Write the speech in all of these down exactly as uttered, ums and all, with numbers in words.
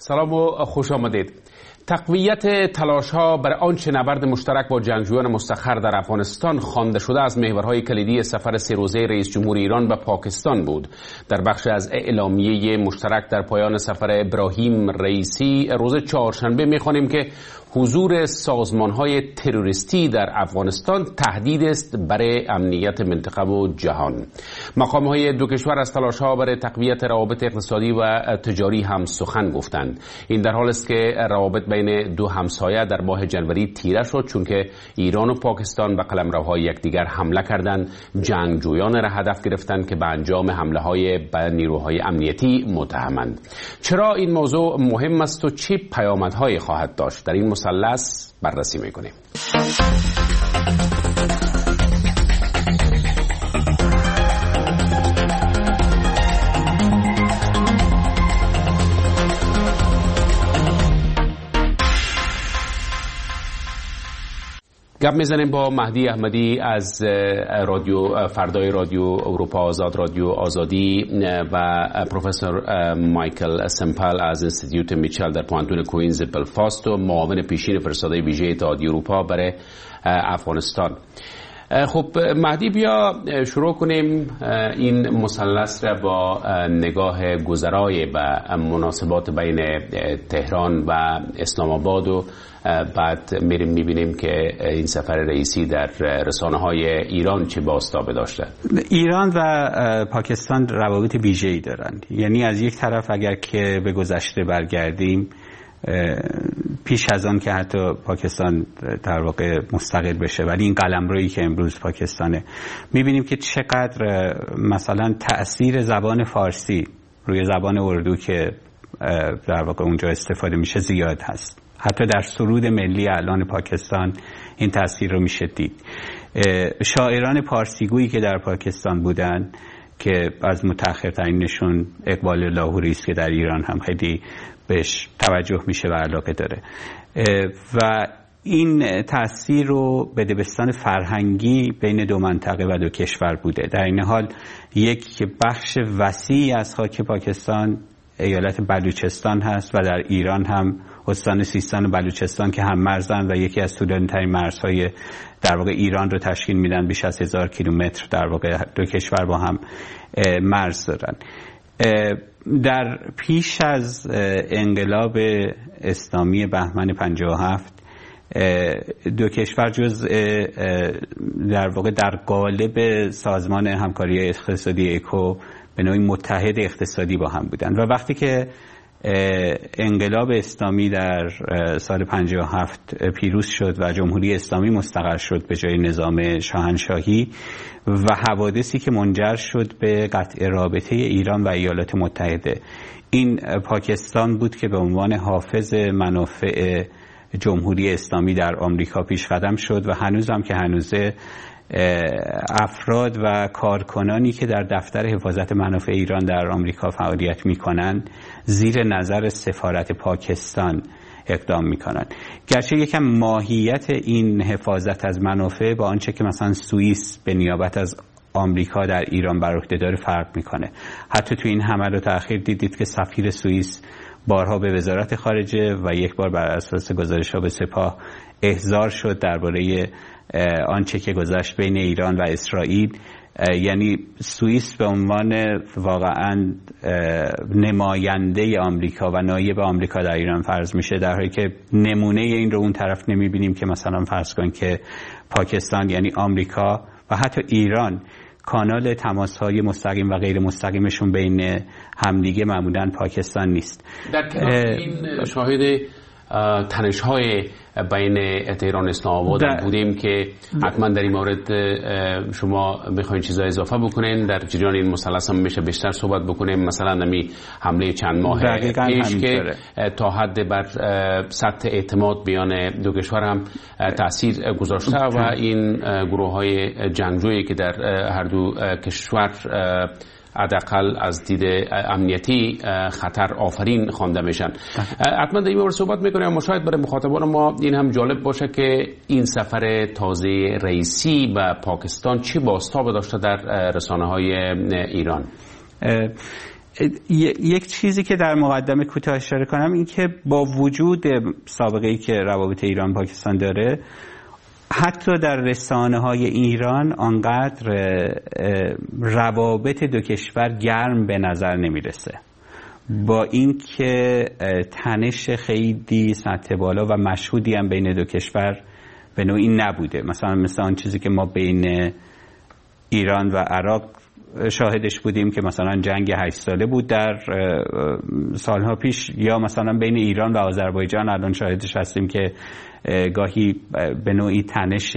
سلام و خوش آمدید. تقویت تلاش‌ها برای آنچه نبرد مشترک با جنگجویان مستخر در افغانستان خوانده شده از محورهای کلیدی سفر سه روزه رئیس جمهور ایران به پاکستان بود. در بخش از اعلامیه مشترک در پایان سفر ابراهیم رئیسی روز چهارشنبه می‌خوانیم که حضور سازمان‌های تروریستی در افغانستان تهدید است برای امنیت منطقه و جهان. مقام‌های دو کشور از تلاش‌ها برای تقویت روابط اقتصادی و تجاری هم سخن گفتند. این در حالی است که روابط بین دو همسایه در ماه جنوری تیره شد، چون که ایران و پاکستان به قلمروهای یکدیگر حمله کردند، جنگجویان را هدف گرفتند که به انجام حمله‌های به نیروهای امنیتی متهمند. چرا این موضوع مهم است و چه پیامدهایی خواهد داشت؟ در این مثلث بررسی می‌کنیم. گپ میزنیم با مهدی احمدی از رادیو فردای رادیو اروپا آزاد، رادیو آزادی، و پروفسور مایکل سمپل از انستیتیوت میچل در پوانتون کوینز بلفاست و معاون پیشین فرستاده ویژه اتحادیه اروپا برای افغانستان. خب مهدی، بیا شروع کنیم این مثلث را با نگاه گذرای به مناسبات بین تهران و اسلام آباد و بعد میریم میبینیم که این سفر رئیسی در رسانه‌های ایران چه بازتابی داشته. ایران و پاکستان روابط ویژه‌ای دارند. یعنی از یک طرف اگر که به گذشته برگردیم، پیش از آن که حتی پاکستان در واقع مستقل بشه، ولی این قلمرویی که امروز پاکستانه، میبینیم که چقدر مثلا تأثیر زبان فارسی روی زبان اردو که در واقع اونجا استفاده میشه زیاد هست. حتی در سرود ملی الان پاکستان این تأثیر رو میشه دید. شاعران پارسیگویی که در پاکستان بودن که از متأخرترینشون اقبال لاهوری است که در ایران هم خیلی بهش توجه میشه و علاقه داره، و این تأثیر رو به دبستان فرهنگی بین دو منطقه و دو کشور بوده. در این حال یک بخش وسیعی از خاک پاکستان ایالت بلوچستان هست و در ایران هم استان سیستان و بلوچستان که هم مرزن و یکی از طولانی‌ترین مرزهای در واقع ایران رو تشکیل میدن. بیش از هزار کیلومتر در واقع دو کشور با هم مرز دارن. در پیش از انقلاب اسلامی بهمن پنجاه و هفت دو کشور جز در واقع در قالب سازمان همکاری اقتصادی اکو به نوعی متحد اقتصادی با هم بودند و وقتی که انقلاب اسلامی در سال پنجاه و هفت پیروز شد و جمهوری اسلامی مستقر شد به جای نظام شاهنشاهی و حوادثی که منجر شد به قطع رابطه ایران و ایالات متحده، این پاکستان بود که به عنوان حافظ منافع جمهوری اسلامی در آمریکا پیش قدم شد و هنوز هم که هنوزه افراد و کارکنانی که در دفتر حفاظت منافع ایران در آمریکا فعالیت می‌کنند زیر نظر سفارت پاکستان اقدام می‌کنند. گرچه یکم ماهیت این حفاظت از منافع با آنچه که مثلا سوئیس به نیابت از آمریکا در ایران بر عهده داره فرق می‌کنه. حتی تو این حملات اخیر دیدید که سفیر سوئیس بارها به وزارت خارجه و یک بار بر اساس گزارش‌ها به سپاه احضار شد درباره آنچه که گذشت بین ایران و اسرائیل. یعنی سوئیس به عنوان واقعا نماینده آمریکا و نایب آمریکا در ایران فرض میشه، در حالی که نمونه این رو اون طرف نمیبینیم که مثلا فرض کن که پاکستان یعنی آمریکا و حتی ایران کانال تماس‌های مستقیم و غیر مستقیمشون بین همدیگه معمولاً پاکستان نیست. در کنار این شاهد تنش‌های بین تهران و اسلام آباد بودیم که حتما در این مورد شما میخواین چیزا اضافه بکنین. در جریان این مثلث هم میشه بیشتر صحبت بکنیم. مثلا نمی حمله چند ماه پیش که تا حد بر سطح اعتماد بیان دو کشور هم تاثیر گذاشته و این گروه‌های جنگجویی که در هر دو کشور حداقل از دید امنیتی خطر آفرین خوانده میشن. حتما در این مورد صحبت میکنیم، اما شاید برای مخاطبان ما این هم جالب باشه که این سفر تازه رئیسی به پاکستان چه بازتاب داشته در رسانه‌های ایران. یک چیزی که در مقدمه کوتاه اشاره کنم این که با وجود سابقه‌ای که روابط ایران پاکستان داره، حتی در رسانه‌های ایران آنقدر روابط دو کشور گرم به نظر نمیرسه، با اینکه تنش خیلی سطح بالا و مشهودی هم بین دو کشور به نوعی نبوده. مثلا مثلا آن چیزی که ما بین ایران و عراق شاهدش بودیم که مثلا جنگ هشت ساله بود در سالها پیش، یا مثلا بین ایران و آذربایجان الان شاهدش هستیم که گاهی به نوعی تنش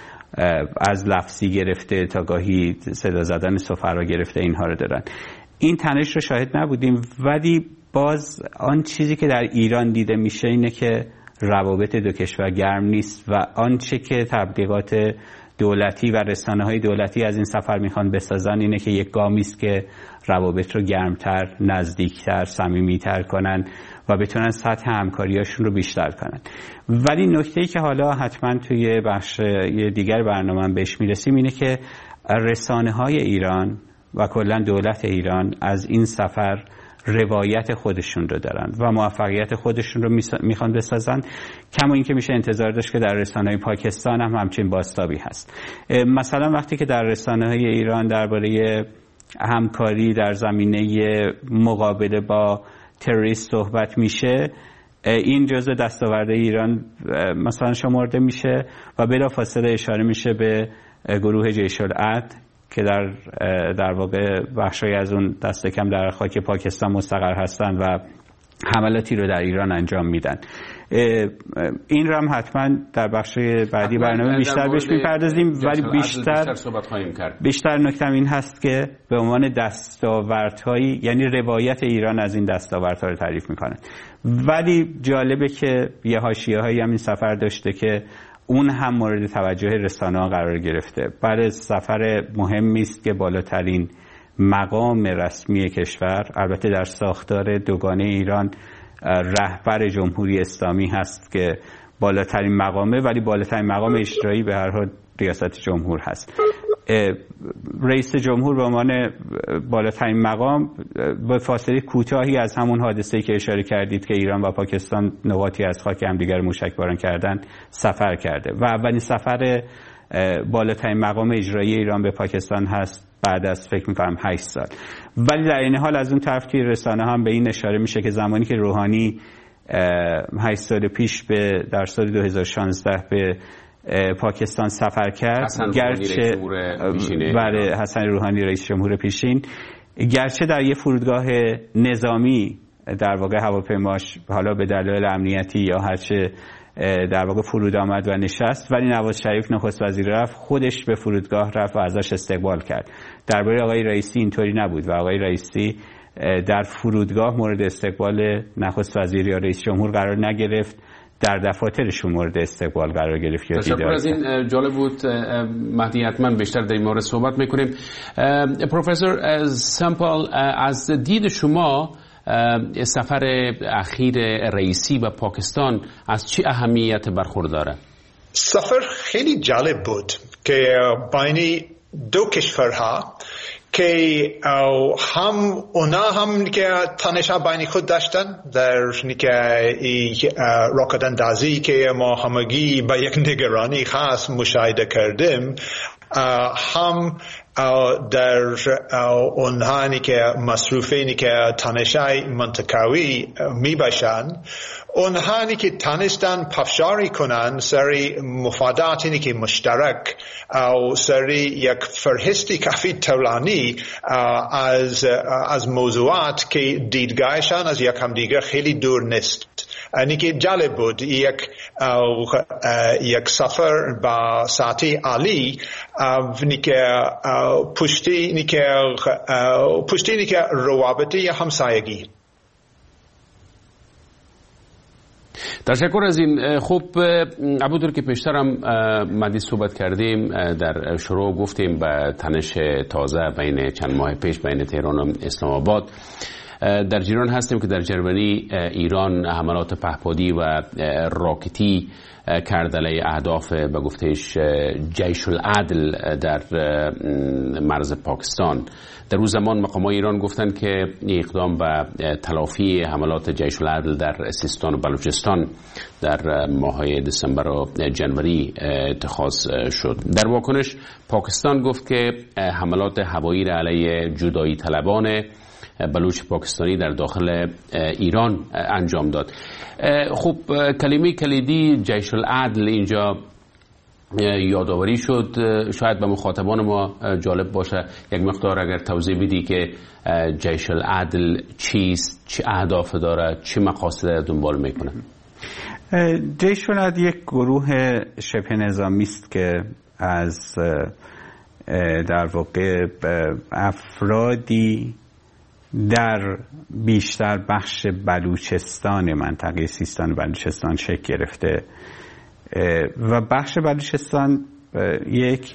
از لفظی گرفته تا گاهی صدا زدن سفرا گرفته اینها رو دارن. این تنش رو شاهد نبودیم، ولی باز آن چیزی که در ایران دیده میشه اینه که روابط دو کشور گرم نیست و آنچه که تبلیغات دولتی و رسانه‌های دولتی از این سفر میخوان بسازن اینه که یک گامی است که روابط رو گرمتر، نزدیکتر، صمیمیتر کنن و بتونن سطح همکاریاشون رو بیشتر کنن. ولی نکته‌ای که حالا حتما توی بخش دیگر برنامه بهش میرسیم اینه که رسانه‌های ایران و کلا دولت ایران از این سفر روایت خودشون رو دارن و موفقیت خودشون رو میخوان بسازن، کما این که میشه انتظار داشت که در رسانه‌های پاکستان هم همچین بازتابی هست. مثلا وقتی که در رسانه‌های ایران درباره همکاری در زمینه مقابله با تروریست صحبت میشه، این جزء دستاورد ایران مثلا شمرده میشه و بلافاصله اشاره میشه به گروه جیش العدل که در در واقع بخشی از اون دست کم در خاک پاکستان مستقر هستن و حملاتی رو در ایران انجام میدن. این رو هم حتما در بخش بعدی برنامه بیشتر بهش میپردازیم، ولی بیشتر بیشتر نکتم این هست که به عنوان دستاوردهایی، یعنی روایت ایران از این دستاوردها رو تعریف میکنه. ولی جالبه که یه حاشیه‌هایی هم این سفر داشته که اون هم مورد توجه رسانه‌ها قرار گرفته. برای سفر مهمی است که بالاترین مقام رسمی کشور، البته در ساختار دوگانه ایران رهبر جمهوری اسلامی هست که بالاترین مقامه، ولی بالاترین مقام اجرایی به هر حال ریاست جمهور هست. رئیس جمهور به عنوان بالاترین مقام با فاصله کوتاهی از همون حادثه‌ای که اشاره کردید که ایران و پاکستان نقاطی از خاک همدیگر موشکباران کردن سفر کرده و اولین سفر بالاترین مقام اجرایی ایران به پاکستان هست بعد از فکر می‌کنم هشت سال. ولی در این حال از اون طرف توی رسانه هم به این اشاره میشه که زمانی که روحانی هشت سال پیش به در سال دو هزار و شانزده به پاکستان سفر کرد، گرچه برای حسن روحانی رئیس جمهور پیشین، گرچه در یه فرودگاه نظامی در واقع هواپیماش حالا به دلایل امنیتی یا هرچه در واقع فرود آمد و نشست، ولی نواز شریف نخست وزیر رفت خودش به فرودگاه رفت و ازش استقبال کرد. درباره آقای رئیسی اینطوری نبود و آقای رئیسی در فرودگاه مورد استقبال نخست وزیر یا رئیس جمهور قرار نگرفت، در دفاترشون مورد استقبال قرار گرفت. تشکر از این جالب بود. مهدی حتما بیشتر در این مورد صحبت میکنیم. پروفسور سمپل، از دید شما سفر اخیر رئیسی به پاکستان از چه اهمیت برخورداره؟ سفر خیلی جالب بود که بین دو کشورها که هم اونا هم که تنش‌ها بین خود داشتن در نیکه راکت اندازی که ما همگی با یک نگرانی خاص مشاهده کردیم، هم در اونهایی که مصروفینی که تنش‌های منطقوی می باشند، اونهایی که تانستن پافشاری کنن سری مفاداتی که مشترک او سری یک فرهستی کافی طولانی از از موضوعات که دیدگاهشان از یک همدیگر خیلی دور نیست. اینی که جالب بود یک یک سفر با سطح عالی نیکه پشتی نیکه پشتی نیکه روابطی همسایگی. تشکر از این. خب همونطور که پیشترم مدی صحبت کردیم در شروع گفتیم به تنش تازه بین چند ماه پیش بین تهران و اسلام آباد. در جریان هستیم که در جرمنی ایران حملات پهپادی و راکتی کرد علیه اهداف به گفتهش جیش العدل در مرز پاکستان. در اون زمان مقامات ایران گفتند که اقدام به تلافی حملات جیش العدل در سیستان و بلوچستان در ماه‌های دسامبر و جنوری اتخاذ شد. در واکنش پاکستان گفت که حملات هوایی علیه جدایی طلبان بلوچ پاکستانی در داخل ایران انجام داد. خب کلمه کلیدی جیش العدل اینجا یادآوری شد. شاید به مخاطبان ما جالب باشه یک مقدار اگر توضیح بدی که جیش العدل چیست، چه اهداف داره، چه مقاصد دنبال میکنه؟ جیش العدل یک گروه شبه نظامی است که از در واقع افرادی در بیشتر بخش بلوچستان منطقه سیستان بلوچستان شکل گرفته و بخش بلوچستان یک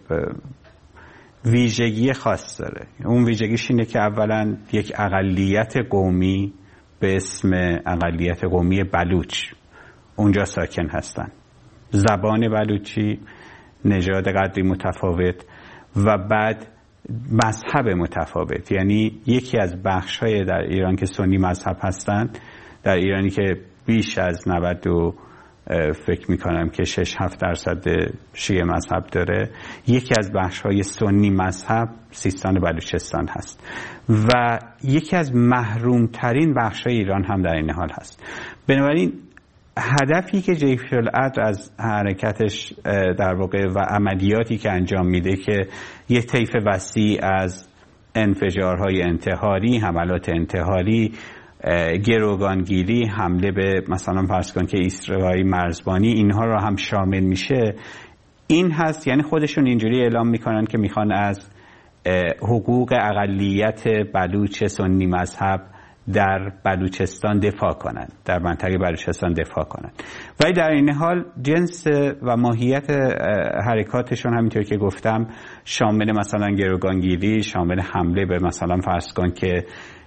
ویژگی خاص داره. اون ویژگیش اینه که اولا یک اقلیت قومی به اسم اقلیت قومی بلوچ اونجا ساکن هستن، زبان بلوچی، نژاد قدری متفاوت و بعد مذهب متفاوت. یعنی یکی از بخش‌های در ایران که سنی مذهب هستند، در ایرانی که بیش از نود و فکر میکنم که شش هفت درصد شیعه مذهب داره، یکی از بخش‌های سنی مذهب سیستان بلوچستان هست و یکی از محرومترین بخش‌های ایران هم در این حال هست. بنابراین هدفی که جیش العدل از حرکتش در واقع و عملیاتی که انجام میده که یه طیف وسیع از انفجارهای انتحاری، حملات انتحاری، گروگانگیری، حمله به مثلا فرض کن که ایستگاه‌های مرزبانی، اینها رو هم شامل میشه، این هست. یعنی خودشون اینجوری اعلام میکنن که میخوان از حقوق اقلیت بلوچ سنی مذهب در بلوچستان دفاع کنند، در منطقه بلوچستان دفاع کنند. ولی در این حال جنس و ماهیت حرکاتشون همینطور که گفتم شامل مثلا گروگانگیری، شامل حمله به مثلا فرض کن که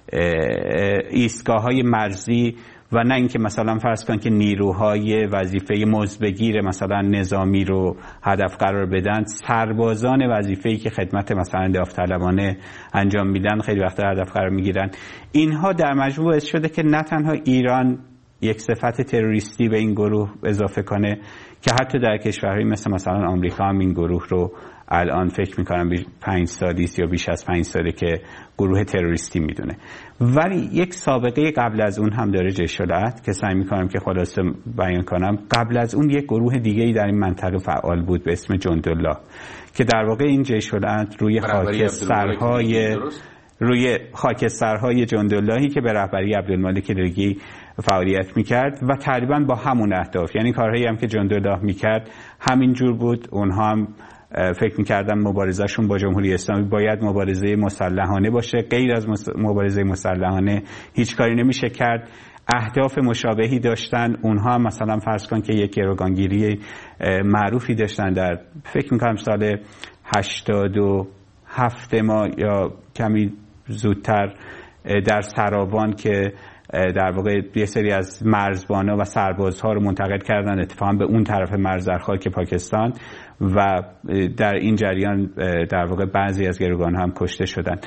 ایستگاه‌های مرزی و نه اینکه مثلا فرض کن که نیروهای وظیفه مزبگیر مثلا نظامی رو هدف قرار بدن، سربازان وظیفه‌ای که خدمت مثلا داوطلبانه انجام میدن خیلی وقتا هدف قرار میگیرن. اینها در مجموع باعث شده که نه تنها ایران یک صفت تروریستی به این گروه اضافه کنه که حتی در کشورهایی مثل مثلا آمریکا هم این گروه رو الان فکر میکنم پنج سالی یا بیش از پنج ساله که گروه تروریستی میدونه. ولی یک سابقه قبل از اون هم داره جیش العدل که سعی میکنم که خلاصه بیان کنم. قبل از اون یک گروه دیگه‌ای در این منطقه فعال بود به اسم جندالله که در واقع این جیش العدل روی خاکسترهای روی خاکسترهای جنداللهی که به رهبری عبدالمالک ریگی فعالیت میکرد و تقریبا با همون اهداف، یعنی کارهایی هم که جندالله میکرد همین جور بود. اونها هم فکر میکردم مبارزهشون با جمهوری اسلامی باید مبارزه مسلحانه باشه، غیر از مبارزه مسلحانه هیچ کاری نمیشه کرد. اهداف مشابهی داشتن اونها، مثلا فرض کن که یک گروگانگیری معروفی داشتن در فکر میکنم سال هشتاد و هفت ما یا کمی زودتر در سراوان که در واقع یه سری از مرزبانا و سربازها رو منتقل کردن اتفاقا به اون طرف مرز در خاک پاکستان و در این جریان در واقع بعضی از گروگان هم کشته شدن.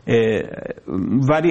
ولی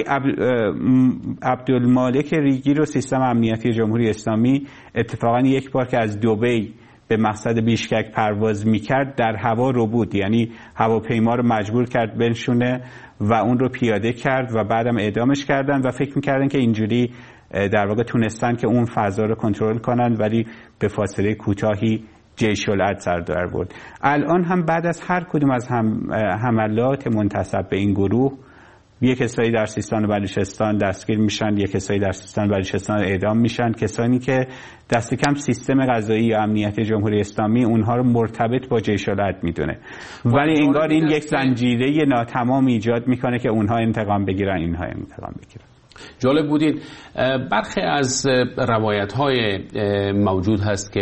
عبدالمالک ریگی رو سیستم امنیتی جمهوری اسلامی اتفاقا یک بار که از دبی به مقصد بیشکک پرواز میکرد در هوا رو بود، یعنی هواپیما رو مجبور کرد بنشونه و اون رو پیاده کرد و بعدم اعدامش کردن و فکر میکردن که اینجوری در واقع تونستن که اون فضا رو کنترل کنن، ولی به فاصله کوتاهی جیش العدل سر در برد. الان هم بعد از هر کدوم از هم حملات منتسب به این گروه یک کسایی در سیستان و بلوچستان دستگیر میشن، یک کسایی در سیستان و بلوچستان اعدام میشن، کسانی که دست کم سیستم قضایی یا امنیت جمهوری اسلامی اونها رو مرتبط با جیش العدل میدونه، ولی انگار این یک زنجیره ناتمام ایجاد میکنه که اونها انتقام بگیرن اینها انتقام بگیرن. جالب بودین. برخی از روایت های موجود هست که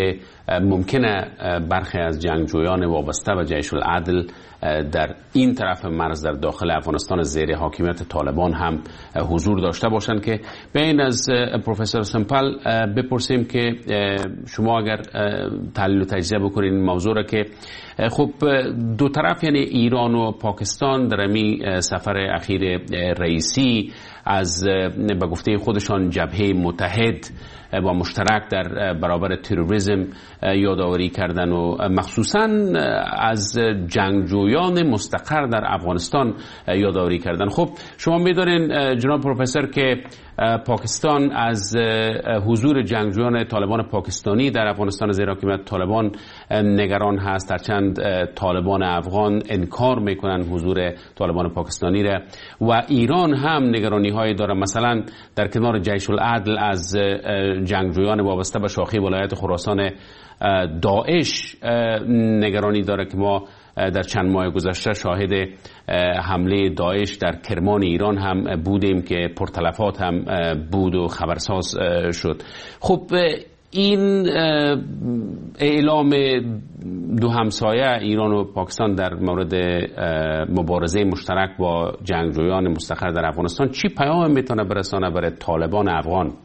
ممکنه برخی از جنگجویان وابسته به جیش العدل در این طرف مرز در داخل افغانستان زیر حاکمیت طالبان هم حضور داشته باشند که بین از پروفسور سمپل بپرسیم که شما اگر تحلیل و تجزیه بکنین موضوع را که خب دو طرف یعنی ایران و پاکستان در این سفر اخیر رئیسی از به گفته خودشان جبهه متحد و مشترک در برابر تروریسم یادآوری کردن و مخصوصا از جنگجویان مستقر در افغانستان یادآوری کردن. خب شما می‌دونین جناب پروفسور که پاکستان از حضور جنگجویان طالبان پاکستانی در افغانستان زیر حاکمیت طالبان نگران هست، هرچند طالبان افغان انکار میکنن حضور طالبان پاکستانی را و ایران هم نگرانی هایی داره، مثلا در کنار جیش العدل از جنگجویان وابسته به شاخه ولایت خراسان داعش نگرانی داره که ما در چند ماه گذشته شاهد حمله داعش در کرمان ایران هم بودیم که پرتلفات هم بود و خبرساز شد. خب این اعلام دو همسایه ایران و پاکستان در مورد مبارزه مشترک با جنگجویان مستقر در افغانستان چی پیام میتونه برسانه برای طالبان افغان؟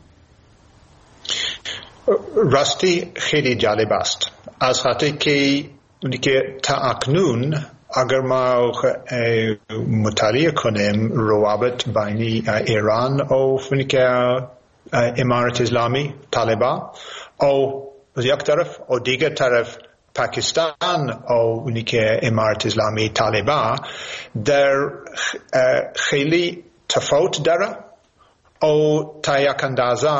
راستی خیلی جالب است، از خاطر که اونی که تا اکنون اگر ما مطالعه کنیم روابط بین ایران و اونی که امارت اسلامی طالبان او از یک طرف و دیگر طرف پاکستان و اونی که امارت اسلامی طالبان در خیلی تفاوت داره او تا یک اندازه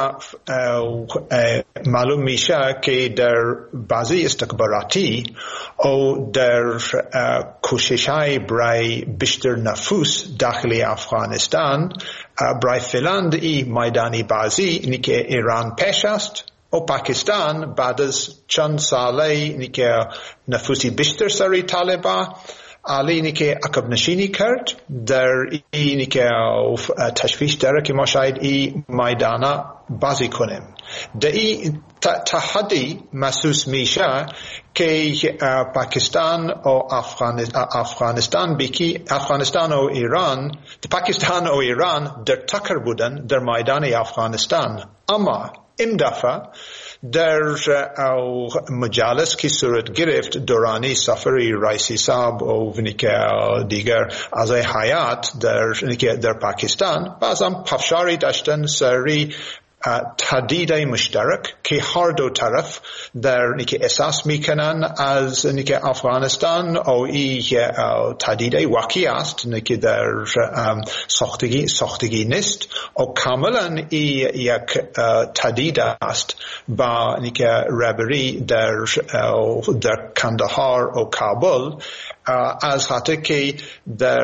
معلوم میشه که در بعضی استخباراتی او در کوشش های برای بیشتر نفوذ داخل افغانستان برای فعلا این میدانی بازی اینی که ایران پیش است و پاکستان بعد از چند ساله اینی که نفوذی بیشتر سری طالبان علی اینی که عقب نشینی کرد در اینی که تشویش داره که ما شاید این میدانه بازی کنیم. در این تحدی محسوس میشه که پاکستان و افغانستان بیکی افغانستان و ایران پاکستان و ایران در تکر بودن در میدان افغانستان، اما این دفعه در مجالس که صورت گرفت دورانی سفری رئیسی صاحب و دیگر اعضای هیئت در در پاکستان بعضا پافشاری داشتن سری تهدید مشترک که هر دو طرف در نیکه احساس میکنن از نیکه افغانستان او ای تهدید واقعی است نیکه در ساختگی ساختگی نیست او کاملا ای یک تهدید است با نیکه رهبری در در کندهار و کابل، از خاطر که در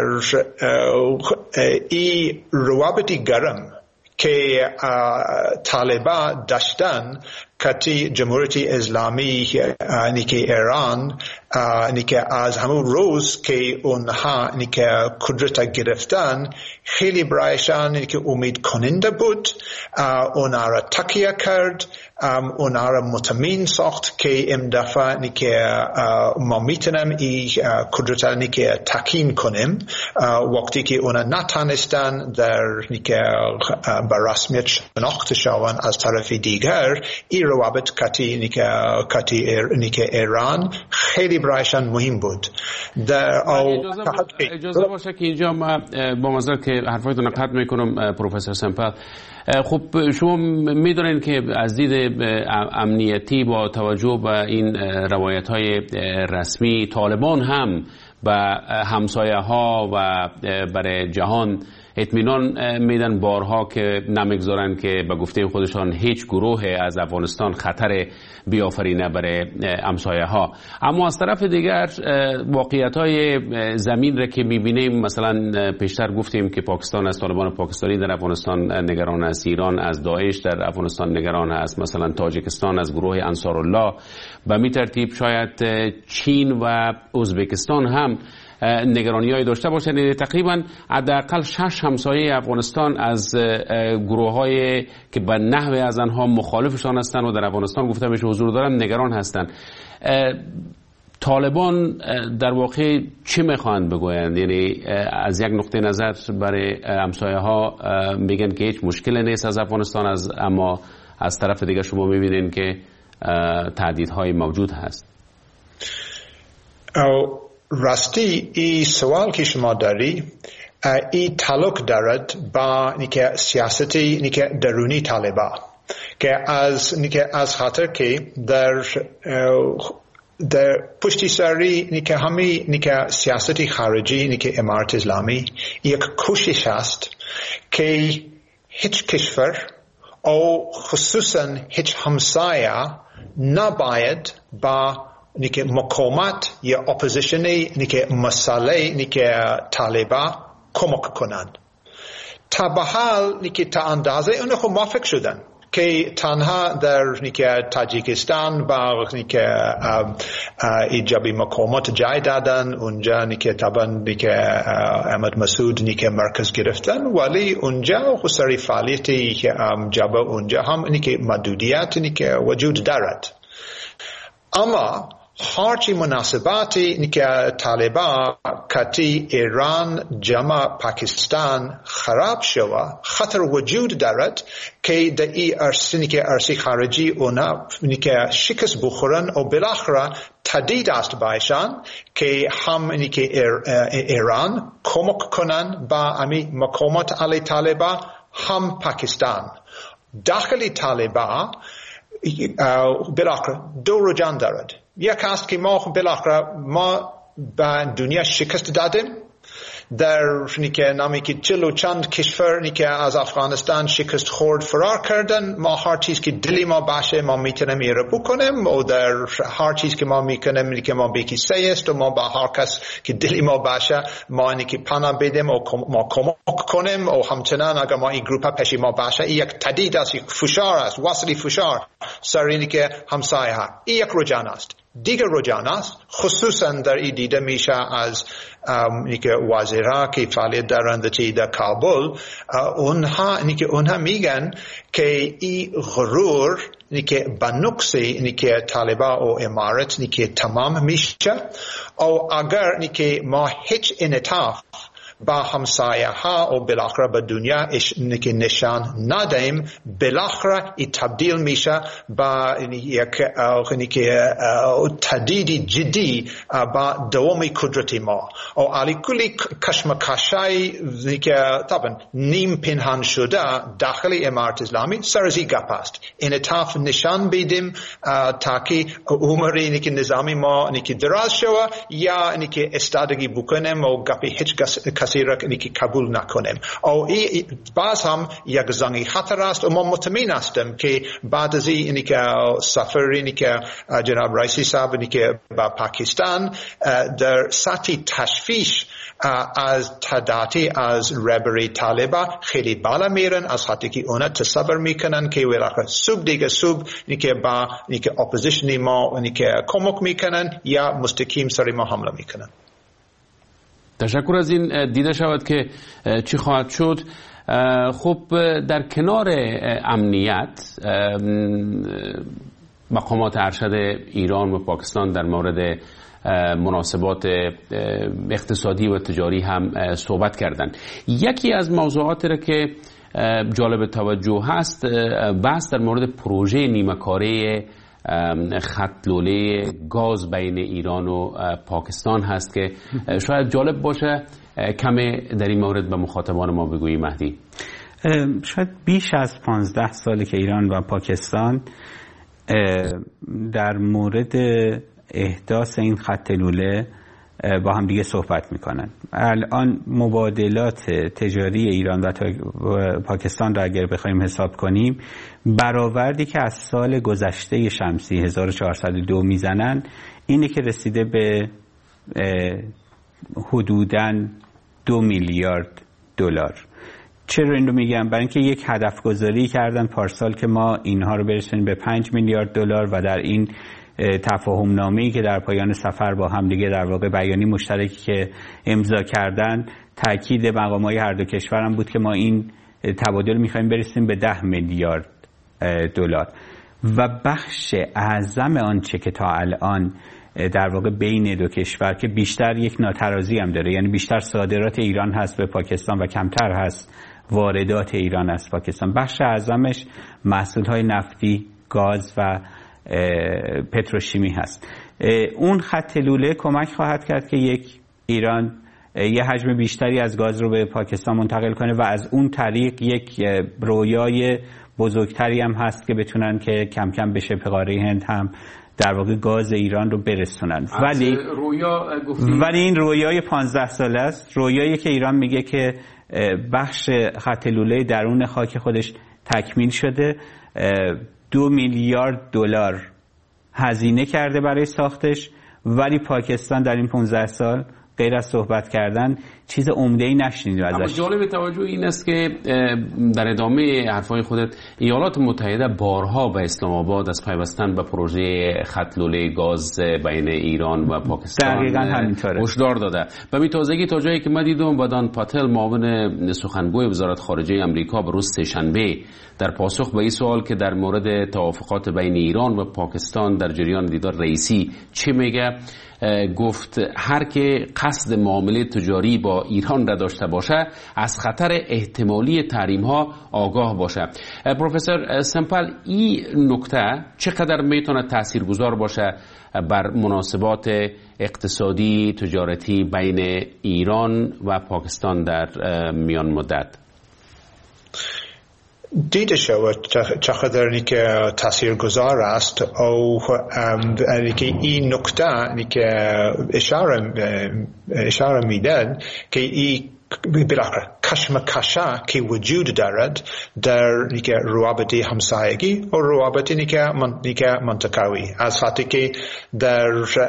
ای روابطی گرم که طالبان داشتن کتی جمهوری اسلامی نیکه ایران نیکه از همون روز که اونها نیکه قدرت گرفتن خیلی برایشان نیکه امید کننده بود، اونها را تکیه کرد، اونها را مطمئن ساخت که این دفعه نیکه ما میتونیم این قدرت نیکه تکین کنیم وقتی که اونها نتانستن در نیکه به رسمیت شناخته شوند از طرف دیگر. این روابط کتی نیکه کتی نیکه ایران خیلی برایشان مهم بود. در اجازه, اجازه باشه که اینجا ما با مزار که حرفایتون قطع میکنم پروفسور سمپل. خب شما میدونین که از دید امنیتی با توجه به این روایت های رسمی طالبان هم به همسایه ها و برای جهان اطمینان میدن بارها که نمیگذارن که به گفته خودشان هیچ گروه از افغانستان خطر بیافرینه برای همسایه ها. اما از طرف دیگر واقعیت های زمین را که میبینیم، مثلا پیشتر گفتیم که پاکستان از طالبان پاکستانی در افغانستان نگران است، ایران از داعش در افغانستان نگران است، مثلا تاجیکستان از گروه انصارالله، به می ترتیب شاید چین و ازبکستان هم نگرانی‌های داشته باشند. تقریبا حداقل شش همسایه افغانستان از گروه‌های که به نحوی از آنها مخالفشان هستند و در افغانستان گفته میشه حضور دارند نگران هستند. طالبان در واقع چی میخواهند بگویند؟ یعنی از یک نقطه نظر برای همسایه ها میگن که هیچ مشکلی نیست از افغانستان، از اما از طرف دیگه شما میبینین که تهدیدهای موجود هست. راستی این سوال که شما داری این تعلق دارد با نیکه سیاستی نیکه درونی طالبان که از نیکه از خاطر که در در پشتی سری نیکه همی نیکه سیاستی خارجی نیکه امارت اسلامی یک کوشش است که هیچ کشور او خصوصا هیچ همسایه نباید با نیکه مقاومت یا اپوزیشنی نیکه مسئله نیکه طالبان کمک کنند. تا به حال نیکه تا اندازه اونها خود موافق شدن که تنها در نیکه تاجیکستان با نیکه ایجابی مقاومت جای دادن، اونجا نیکه طبعا نیکه احمد مسعود نیکه مرکز گرفتن، ولی اونجا خسری فعالیتی جبه اونجا هم نیکه محدودیت نیکه وجود دارد. اما هرچی مناسباتی نیکه طالبان کتی ایران جمع پاکستان خراب شوه خطر وجود دارد که در این عرصه نیکه عرصه خارجی اونا نیکه شکست بخورن و بالاخره تهدید است بایشان که هم نیکه ایران کمک کنن با امی مقاومت علی طالبان هم پاکستان. داخلی طالبان بالاخره دو رجحان دارد. یک است که ما بالاخره ما به دنیا شکست دادیم در نیکه نامی که چلو چند کشور نیکه از افغانستان شکست خورد فرار کردن. ما هر چیز که دلی ما باشه ما میتونیم ایره بکنیم و در هر چیز که ما میکنیم نیکه ما بیکی سه است و ما با هر کس که دلی ما باشه ما نیکه پناه بدیم و ما کمک کنیم و همچنان اگر ما این گروه پشی ما باشه این یک تهدید است، یک فشار است، وصلی فشار سر نیکه همسایه ها. این یک رجحان است. دیگر رجحان است خصوصا در این دیده میشه از نیکه وزیرها که فعالیت دارند در کابل، اونها نیکه اونها میگن که این غرور نیکه به نقصی نیکه طالبان و امارت نیکه تمام میشه و اگر نیکه ما هیچ انعطاف با همسایه ها و بالاخره به دنیا که نشان ندهیم بالاخره این تبدیل میشه با یک تهدید جدی با دوام قدرت ما و علی کلی کشمکشای که طبعا نیم پنهان شده داخل امارت اسلامی سر از این گپ است. انعطاف نشان بدیم تا که عمری که نظامی ما دراز شوه یا استادگی بکنیم و گپی هیچ کسی را که قبول نکنیم. او ای باز هم یک زنگ خطر است و ما مطمئن هستیم که بعد از اینی که سفری که جناب رئیسی صاحب که با پاکستان در سطح تشویش از تعدادی از رهبری طالبان خیلی بالا میرن، از خاطر که اونا تصور میکنن که ولاخر صبح دیگه صبح نیکه با نیکه اپوزیشنی ما نیکه کمک میکنن یا مستقیم سر ما حمله میکنن. تشکر از این. دیده شود که چی خواهد شد. خب در کنار امنیت مقامات ارشد ایران و پاکستان در مورد مناسبات اقتصادی و تجاری هم صحبت کردند. یکی از موضوعاتی را که جالب توجه هست بحث در مورد پروژه نیمه‌کاره خط لوله گاز بین ایران و پاکستان هست که شاید جالب باشه کمی در این مورد به مخاطبان ما بگویی مهدی. شاید بیش از پانزده ساله که ایران و پاکستان در مورد احداث این خط لوله با هم دیگه صحبت میکنن. الان مبادلات تجاری ایران و پاکستان را اگر بخوایم حساب کنیم برآوردی که از سال گذشته شمسی هزار و چهارصد و دو میزنن اینه که رسیده به حدوداً دو میلیارد دلار. چرا این رو میگم؟ برای اینکه یک هدف گذاری کردن پارسال که ما اینها رو برسونیم به پنج میلیارد دلار و در این تفاهم نامه‌ای که در پایان سفر با هم دیگه در واقع بیانیه مشترکی که امضا کردن، تاکید مقام‌های هر دو کشور هم بود که ما این تبادل می‌خوایم برسیم به ده میلیارد دلار و بخش اعظم آنچه که تا الان در واقع بین دو کشور که بیشتر یک ناترازی هم داره، یعنی بیشتر صادرات ایران هست به پاکستان و کمتر هست واردات ایران از پاکستان، بخش اعظمش محصولات نفتی، گاز و پتروشیمی هست. اون خط لوله کمک خواهد کرد که یک ایران یه حجم بیشتری از گاز رو به پاکستان منتقل کنه و از اون طریق یک رویای بزرگتری هم هست که بتونن که کم کم به شبه قاره هند هم در واقع گاز ایران رو برسونن. ولی رویا ولی این رویای پانزده ساله است، رویایی که ایران میگه که بخش خط لوله درون خاک خودش تکمیل شده، دو میلیارد دلار هزینه کرده برای ساختش، ولی پاکستان در این پانزده سال غیر از صحبت کردن چیز عمده‌ای نشنیدیم ازش. اما جالب توجه این است که در ادامه حرفای خودت ایالات متحده بارها به اسلام آباد از پیوستن به پروژه خط لوله گاز بین ایران و پاکستان هشدار داده. به می تازگی تا جایی که من دیدم ودان پاتل معاون سخنگوی وزارت خارجه امریکا به روز سه‌شنبه در پاسخ به این سوال که در مورد توافقات بین ایران و پاکستان در جریان دیدار رئیسی چه میگه، گفت هر که قصد معامله تجاری با ایران را داشته باشه از خطر احتمالی تحریم ها آگاه باشه. پروفسور سمپل، این نکته چقدر میتونه تاثیرگذار باشه بر مناسبات اقتصادی تجارتی بین ایران و پاکستان در میان مدت؟ دیده شود چقدر که تأثیر گذار است او که این نکته که اشاره اشاره میدن که این بالاخره کشمکش که وجود دارد در روابط همسایگی و روابط منطقوی، از خاطر که در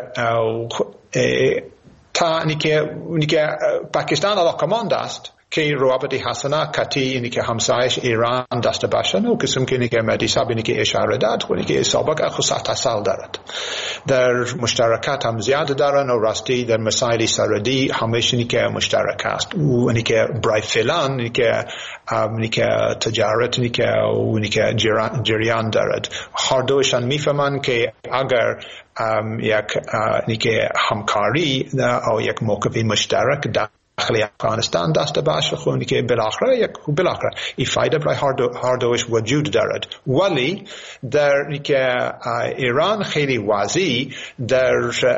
تا نیکه پاکستان علاقمند است که روابط حسنه کتی اینی که همسایش ایران داشته باشند و قسم که اینی که مهدی صاحب اینی که اشاره داد و اینی که سابقه خصوص اتصال دارد، در مشترکات هم زیاد دارن و راستی در مسائل سرحدی همیشه اینی که مشترک است و اینی که برای فعلا اینی که اینی که تجارت اینی که اینی که جریان دارد. هر دوشان میفهمند که اگر یک اینی که همکاری او یک موقعی مشترک داخل افغانستان داشته باشه خونی که بالاخره یک بالاخره این فایده برای هر دو هر دوش وجود دارد. ولی در اینکه ایران خیلی واضح در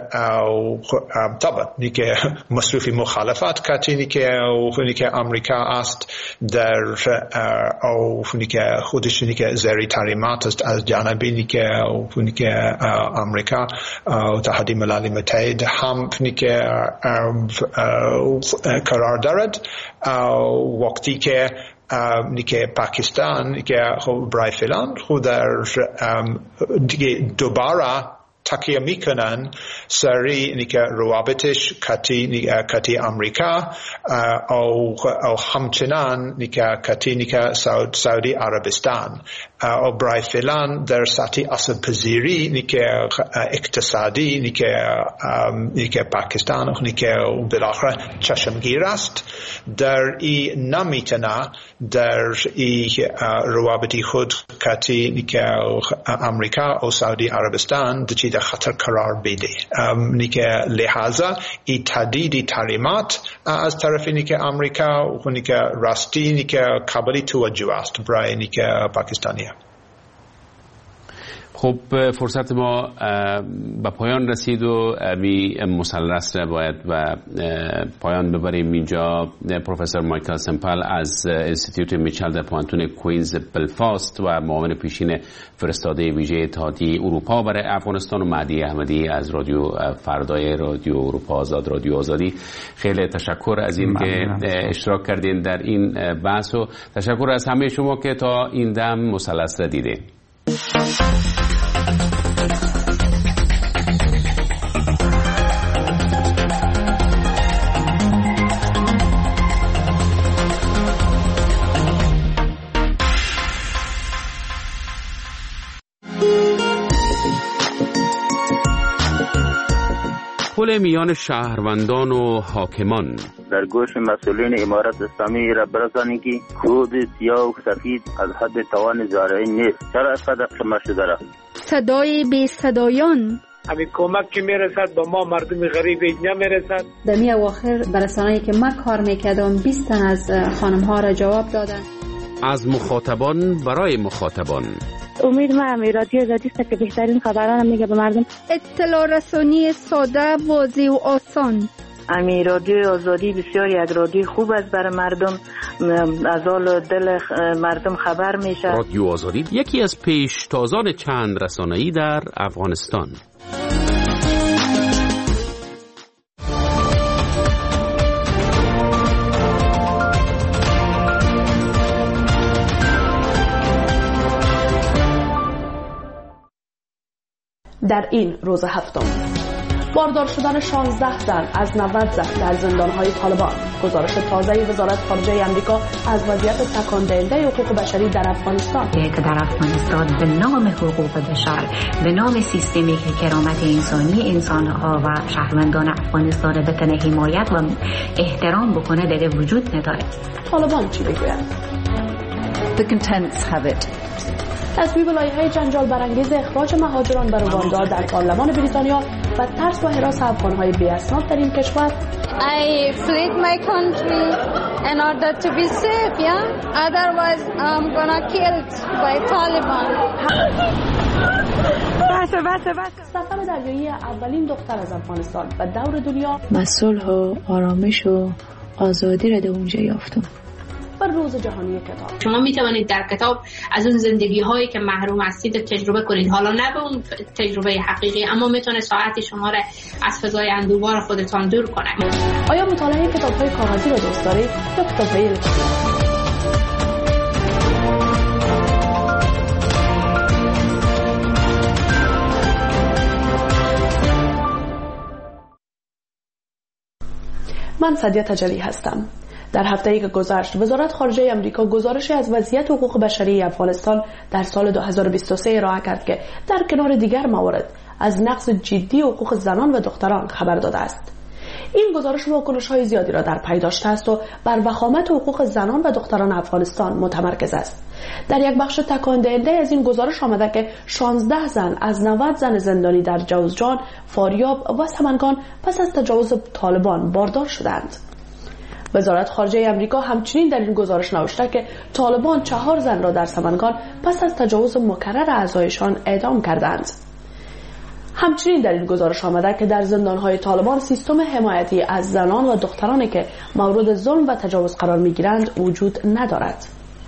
طبعا اینکه مصروف مخالفت کتی که خونی که آمریکا است در او خونی که خودش اینکه زیر تحریمات است از جانب اینکه خونی که آمریکا اتحادیه ملل متحد هم خونی که قرار دارد. وقتی که نیکه پاکستان که خب برای فعلا خود در دیگه دوباره تکیه میکنن سری نیکه روابطش کتی کتی آمریکا او او همچنان نیکه کتی نیکه سعودی عربستان او برای فعلا در سطح اصل پذیری نیکه اقتصادی نیکه نیکه پاکستان نیکه بالاخره چشمگیر است در این نمیتونه در این روابطی خود کتی نیکه آمریکا و سعودی عربستان دچار خطر قرار بده. نیکه لحاظا این تهدید تحریمات از طرف نیکه آمریکا و نیکه راستی نیکه قابل توجه است برای نیکه پاکستانی. خب فرصت ما به پایان رسید و می مثلث را باید و پایان ببریم. اینجا پروفسور مایکل سمپل از انستیتیوت میچل در پوانتون کوینز بلفاست و معاون پیشین فرستاده ویژه اتحادیه اروپا برای افغانستان و مهدی احمدی از رادیو فردای رادیو اروپا آزاد رادیو آزادی، خیلی تشکر از این که اشتراک کردین در این بحث و تشکر از همه شما که تا این دم مثلث را دیدین. تداخل میان شهروندان و حاکمان. در گوش مسئولین امارت اسلامی را برسانید که کود سیاه و سفید از حد توان زارعین نیست. چرا از قدر شما شده را؟ صدای بی صدایان. همین کمک که میرسد به ما مردم غریب نمیرسد. در می اواخر برسانه‌ای که من کار میکردم بیست تن از خانم ها را جواب دادن. از مخاطبان برای مخاطبان. امید من رادیو آزادی است که بهترین خبران میگه به مردم. اطلاع رسانی ساده، واضح و آسان. امی رادیو آزادی بسیار یک رادیو خوب است برای مردم، از حال دل مردم خبر میشه. رادیو آزادی یکی از پیشتازان چند رسانه‌ای در افغانستان. در این روز هفتم باردار شدن شانزده زن از نود زن در زندان‌های طالبان. گزارش تازه وزارت خارجه آمریکا از وضعیت تکان دهنده حقوق بشری در افغانستان که در افغانستان به نام حقوق بشر، به نام سیستمی که کرامت انسانی انسان‌ها و شهروندان افغانستان بتونه حمایت و احترام بکنه دیگه وجود نداره. طالبان چی میگویند؟ The contents have it. تصویب لایحه جنجال برانگیز اخراج مهاجران به رواندا در پارلمان بریتانیا و ترس و هراس افغان‌های بی‌اسناد در این کشور. I fled my country in order to be safe, yeah. Otherwise, I'm gonna killed by Taliban. بسه بسه بسه. سفر دریایی اولین دختر از افغانستان و دور دنیا. صلح و آرامش و آزادی را در اونجا یافتم. بر روز جهانی کتاب. شما می توانید در کتاب از اون زندگی هایی که محروم هستید تجربه کنید، حالا نه به اون تجربه حقیقی، اما میتونه ساعتی شما را از فضای اندوه‌بار خودتان دور کنه. آیا مطالعه کتاب‌های کاغذی را دوست دارید یا کتاب‌های الکترونیکی؟ من سدیه تجلی هستم. در هفته‌ای که گذشت وزارت خارجه آمریکا گزارشی از وضعیت حقوق بشری افغانستان در سال دو هزار و بیست و سه ارائه کرد که در کنار دیگر موارد از نقض جدی حقوق زنان و دختران خبر داده است. این گزارش واکنش‌های زیادی را در پی داشته است و بر وخامت حقوق زنان و دختران افغانستان متمرکز است. در یک بخش تکان دهنده از این گزارش آمده که شانزده زن از نود زن زندانی در جوزجان، فاریاب و سمنگان پس از تجاوز طالبان باردار شدند. وزارت خارجه آمریکا همچنین در این گزارش نوشته که طالبان چهار زن را در سمنگان پس از تجاوز مکرر اعضایشان اعدام کردند. همچنین در این گزارش آمده که در زندان‌های طالبان سیستم حمایتی از زنان و دخترانی که مورد ظلم و تجاوز قرار می‌گیرند وجود ندارد.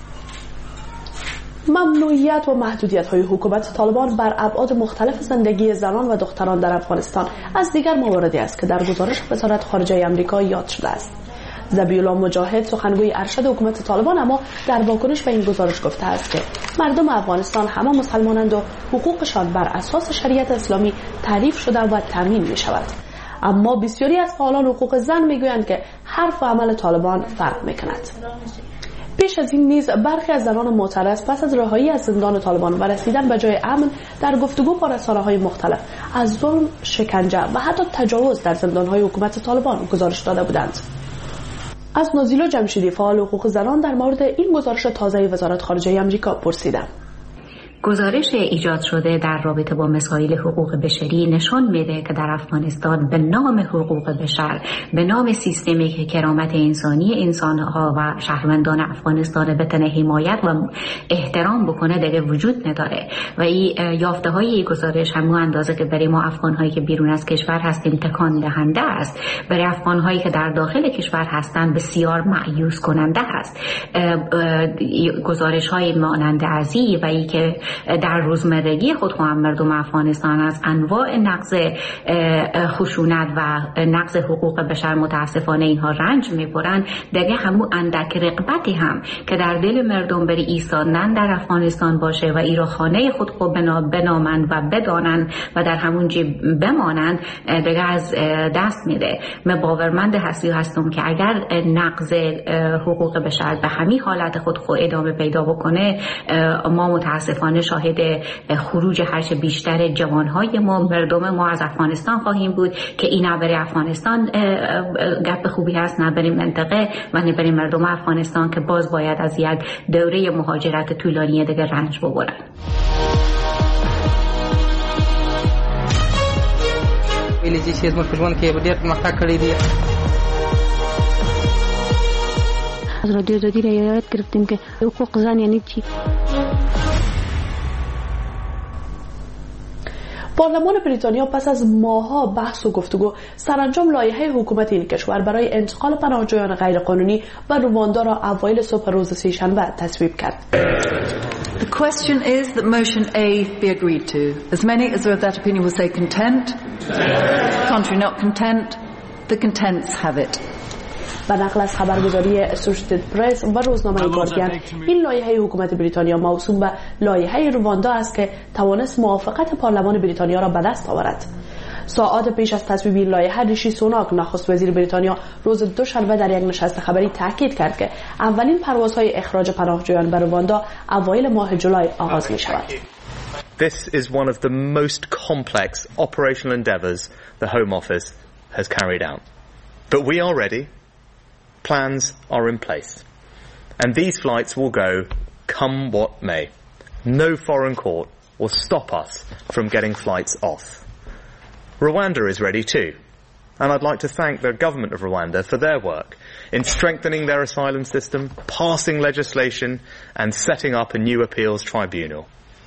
ممنوعیت و محدودیت‌های حکومت طالبان بر ابعاد مختلف زندگی زنان و دختران در افغانستان از دیگر مواردی است که در گزارش وزارت خارجه آمریکا یاد شده است. ذبیح‌الله مجاهد سخنگوی ارشد حکومت طالبان اما در واکنش به این گزارش گفته است که مردم افغانستان همه مسلمانند و حقوقشان بر اساس شریعت اسلامی تعریف شده و تامین می شود. اما بسیاری از فعالان حقوق زن می گویند که حرف و عمل طالبان فرق می کند. پیش از این نیز برخی از زنان معترض پس از رهایی از زندان طالبان و رسیدن به جای امن در گفتگو با رسانه‌های مختلف از ظلم، شکنجه و حتی تجاوز در زندان‌های حکومت طالبان گزارش داده بودند. از نازیلا جمشیدی فعال حقوق زنان در مورد این گزارش تازه وزارت خارجه آمریکا پرسیدم. گزارش ایجاد شده در رابطه با مسائل حقوق بشری نشان میده که در افغانستان به نام حقوق بشر، به نام سیستمی که کرامت انسانی انسانها و شهروندان افغانستان بتونه حمایت و احترام بکنه دیگه وجود نداره و این یافته های گزارش همون اندازه که برای ما افغان هایی که بیرون از کشور هستیم تکان دهنده است، برای افغان هایی که در داخل کشور هستند بسیار مایوس کننده است. گزارش های مانند ازی و ای که در روزمرگی خود هم مردم افغانستان از انواع نقض خشونت و نقض حقوق بشر متاسفانه اینها رنج میبرند، دیگه همون اندک رغبتی هم که در دل مردم بری ایستادن در افغانستان باشه و ای را خانه خود خود بنامند و بدانند و در همون جی بمانند دیگه از دست میده. من باورمند هستی هستم که اگر نقض حقوق بشر به همین حالت خود خود ادامه پیدا بکنه، ما متاسفانه همواره شاهد خروج هرچه بیشتر جوانهای ما، مردم ما از افغانستان خواهیم بود که این نه برای افغانستان گپ خوبی هست، نه برای منطقه و نه برای مردم افغانستان که باز باید از یک دوره مهاجرت طولانی دیگه رنج ببرن. ویلې چې زموږ په ژوند کې ډېر پرمختګ کړی دی. از رادیو آزادی را یاد گرفتیم که حقوق زن یعنی چی. پارلمان بریتانیا پس از ماه‌ها بحث و گفتگو سرانجام لایحه حکومت این کشور برای انتقال پناهجویان غیرقانونی به رواندا را اوایل صبح روز سه‌شنبه تصویب کرد. The question is that motion A be agreed to. As many as are of that opinion will say content. Contrary not content. The contents have it. به نقل از خبرگزاری اسوسییتد پرس و روزنامه گاردین، این لایحه حکومت بریتانیا موسوم به لایحه رواندا است که توانست موافقت پارلمان بریتانیا را به دست آورد. ساعات پیش از تصویب این لایحه، ریشی سوناک نخست وزیر بریتانیا روز دوشنبه در یک نشست خبری تاکید کرد که اولین پروازهای اخراج پناهجویان به رواندا اوایل ماه جولای آغاز می شود. This is one of the most complex operational endeavours the Home Office has carried out. But we are ready. Plans are in place. And these flights will go come what may. No foreign court will stop us from getting flights off. Rwanda is ready too. And I'd like to thank the government of Rwanda for their work in strengthening their asylum system, passing legislation and setting up a new appeals tribunal.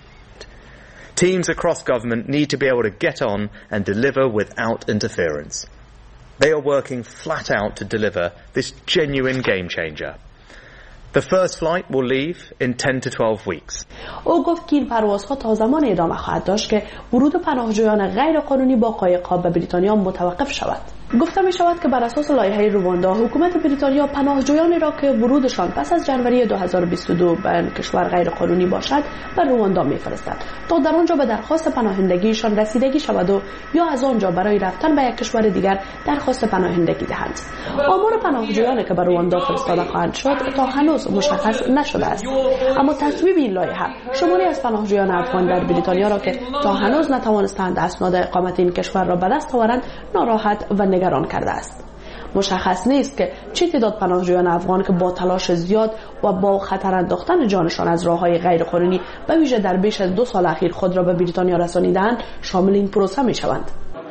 Teams across government need to be able to get on and deliver without interference. They are working flat out to deliver this genuine game changer. The first flight will leave in ten to twelve weeks. او گفت که این پروازها تا زمان ادامه خواهد داشت که ورود پناهجویان غیر قانونی با قایق‌ها به بریتانیا متوقف شود. گفته می شود که بر اساس لایحه رواندا حکومت بریتانیا پناهجویانی را که ورودشان پس از جنوری دو هزار و بیست و دو به کشور غیر قانونی باشد به رواندا میفرستد تا در آنجا به درخواست پناهندگیشان رسیدگی شود و یا از آنجا برای رفتن به یک کشور دیگر درخواست پناهندگی دهند. آمار پناهجویانی که به رواندا فرستاده خواهند شد تا هنوز مشخص نشده است، اما تصویب این لایحه شماری از پناهجویان افغان در بریتانیا را که تا هنوز نتوانستند اسناد اقامت این کشور را به دست آورند ناراحت و نگران کرده است. مشخص نیست که چه تعداد پناهجویان افغان که با تلاش زیاد و با خطر انداختن جانشان از راه‌های غیرقانونی به ویژه در بیش از دو سال اخیر خود را به بریتانیا رسانیدند شامل این پروسه می‌شوند.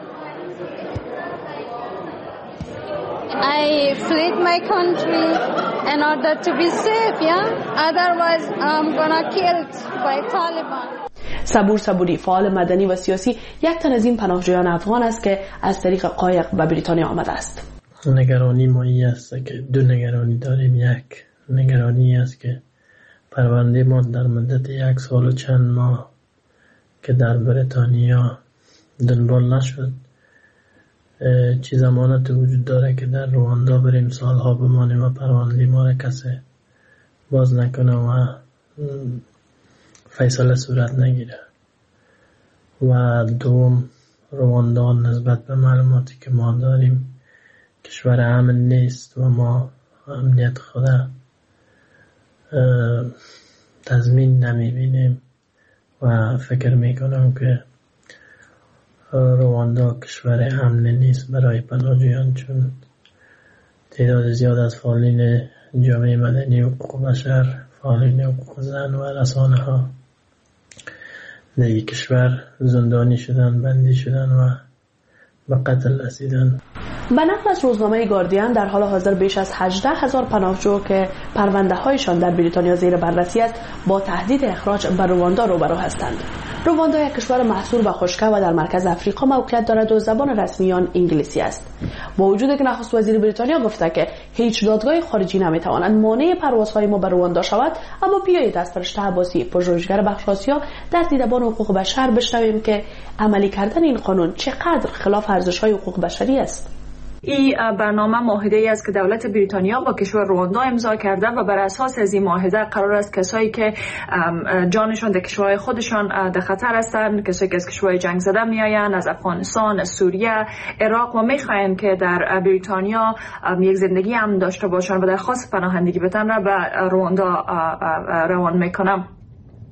I fled my country in order to be safe, yeah? Otherwise I'm gonna killed by Taliban. صبور صبوری، فعال مدنی و سیاسی، یک تن از این پناهجویان افغان است که از طریق قایق به بریتانیا آمده است. نگرانی ما این است که دو نگرانی داریم. یک نگرانی است که پرونده ما در مدت یک سال و چند ماه که در بریتانیا دنبال نشد، چی ضمانت وجود داره که در رواندا بریم سالها بمانیم و پرونده ما را کسی باز نکنه و فیصله صورت نگیره. و دوم، رواندا نسبت به معلوماتی که ما داریم کشور امن نیست و ما امنیت خود تضمین نمیبینیم و فکر میکنم که رواندا کشور امن نیست برای پناهجویان، چون تعداد زیاد از فعالین جامعه مدنی و حقوق بشر، فعالین حقوق زن و رسانه ها در این کشور زندانی شدن، بندی شدن و به قتل رسیدن. به نقل از روزنامه گاردین، در حال حاضر بیش از هجده هزار پناهجو که پرونده هایشان در بریتانیا زیر بررسی است با تهدید اخراج به رواندا روبرو هستند. رواندا یک کشور محصور و خشک و در مرکز افریقا موقعیت دارد و زبان رسمی آن انگلیسی است. با وجود که نخست وزیر بریتانیا گفته که هیچ دادگاه خارجی نمیتواند مانع پروازهای ما به رواندا شود، اما بیایید از فرشته عباسی، پژوهشگر بخش آسیا در دیدبان حقوق بشر بشنویم که عملی کردن این قانون چقدر خلاف ارزش‌های حقوق بشری است. این برنامه معاهده‌ای است که دولت بریتانیا با کشور رواندا امضا کرده و بر اساس از این معاهده قرار است کسایی که جانشان در کشورهای خودشان در خطر هستند، کسایی که از کشورهای جنگ زده میآیند، از افغانستان، از سوریه، عراق و میخواهند که در بریتانیا یک زندگی امن داشته باشند و درخواست پناهندگی بدن را به رواندا روان میکنم.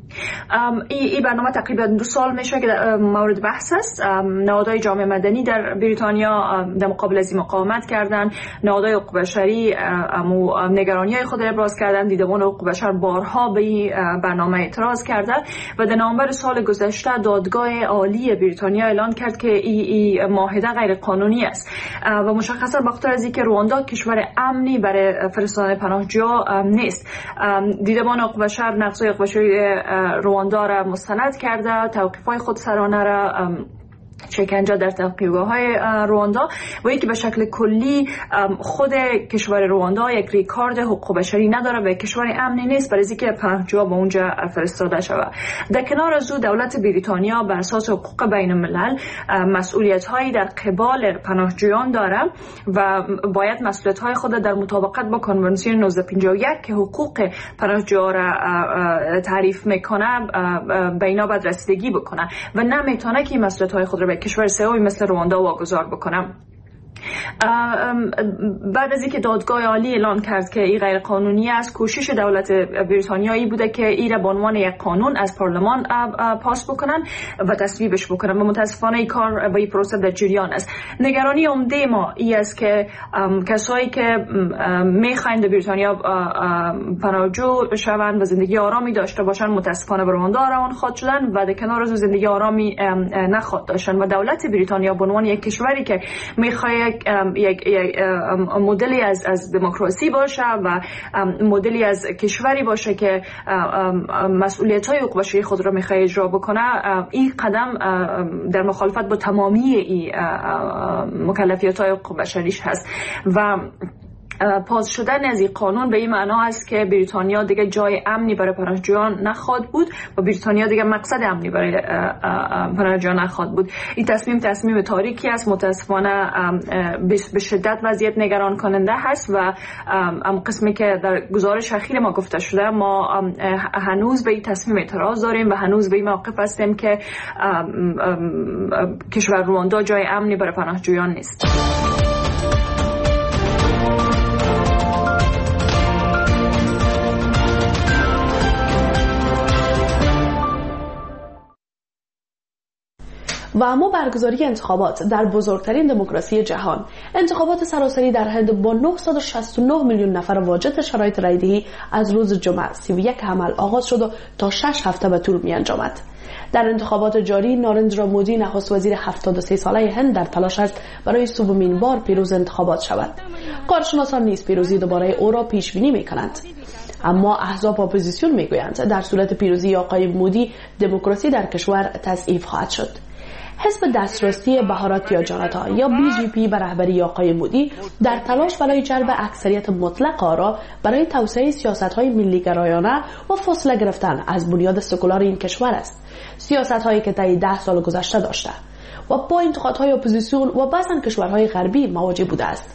این برنامه تقریبا دو سال میشه که مورد بحث است. نهادهای جامعه مدنی در بریتانیا در مقابل از این مقاومت کردند. نهادهای حقوق بشری نگرانی‌های خود را ابراز کردند. دیدبان حقوق بشر بارها به این برنامه اعتراض کردند و در نوامبر سال گذشته دادگاه عالی بریتانیا اعلان کرد که این معاهده غیر قانونی است و مشخصا بخاطر از اینکه رواندا کشور امنی برای فرستادن پناهجویان نیست. دیدبان حقوق بشر نقض‌های حقوق بشری رواندا را مستند کرده، توقیف‌های خودسرانه را شکنجه در توقیفگاه‌های رواندا و اینکه به شکل کلی خود کشور رواندا یک ریکارد حقوق بشری نداره و کشور امنی نیست برای اینکه پناهجویان به اونجا فرستاده شود. در کنار از او دولت بریتانیا بر اساس حقوق بین الملل مسئولیت‌هایی در قبال پناهجویان داره و باید مسئولیت‌های خود در مطابقت با کنوانسیون نوزده پنجاه و یک که حقوق پناهجویان را تعریف میکنه به اینا باید رسیدگی بکنه و نمیتونه که مسئولیت‌های خود را به کشور سومی مثل رواندا واگذار بکنم. بعد از اینکه دادگاه عالی اعلان کرد که این غیر قانونی است، کوشش دولت بریتانیایی بوده که این را به عنوان یک قانون از پارلمان پاس بکنن و تصویبش بکنن و متاسفانه این کار به این پروسه در جریان است. نگرانی عمده ما این است که کسایی که میخواین در بریتانیا پناهجو شوند و زندگی آرامی داشته باشن متاسفانه به رواندا روان خواهد شدن و در کنار از زندگی آرامی نخواهد داشتن و دولت بریتانیا به عنوان یک کشوری که میخواد یک مدلی از از دموکراسی باشه و مدلی از کشوری باشه که مسئولیت‌های حقوق بشری خود را می‌خواد اجرا بکنه، این قدم در مخالفت با تمامی این مکلفیت‌های حقوق بشریش هست و پاس شدن از این قانون به این معنا است که بریتانیا دیگه جای امنی برای پناهجویان نخواهد بود و بریتانیا دیگه مقصد امنی برای پناهجویان نخواهد بود. این تصمیم تصمیم تاریکی است، متاسفانه به شدت وضعیت نگران کننده هست و ام قسمی که در گزارش اخیر ما گفته شده ما هنوز به این تصمیم اعتراض داریم و هنوز به این موقف هستیم که کشور رواندا جای امنی برای پناهجویان نیست. و اما برگزاری انتخابات در بزرگترین دموکراسی جهان، انتخابات سراسری در هند با نهصد و شصت و نه میلیون نفر واجد شرایط رایدهی از روز جمعه سی و یک حمل آغاز شد و تا شش هفته به طول می انجامد. در انتخابات جاری نارندرا مودی نخست وزیر هفتاد و سه ساله هند در تلاش است برای سومین بار پیروز انتخابات شود. کارشناسان نیز پیروزی دوباره او را پیش بینی می کنند. اما احزاب اپوزیسیون می گویند در صورت پیروزی آقای مودی دموکراسی در کشور تضعیف خواهد شد. حزب دسترسی بهاراتیا جانتا یا بی جی پی به رهبری آقای مودی در تلاش برای جلب اکثریت مطلق آرا برای توسعه سیاست‌های ملی‌گرایانه و فاصله گرفتن از بنیاد سکولار این کشور است، سیاست‌هایی که طی ده سال گذشته داشته و با انتقادهای اپوزیسیون و بعضا کشورهای غربی مواجه بوده است.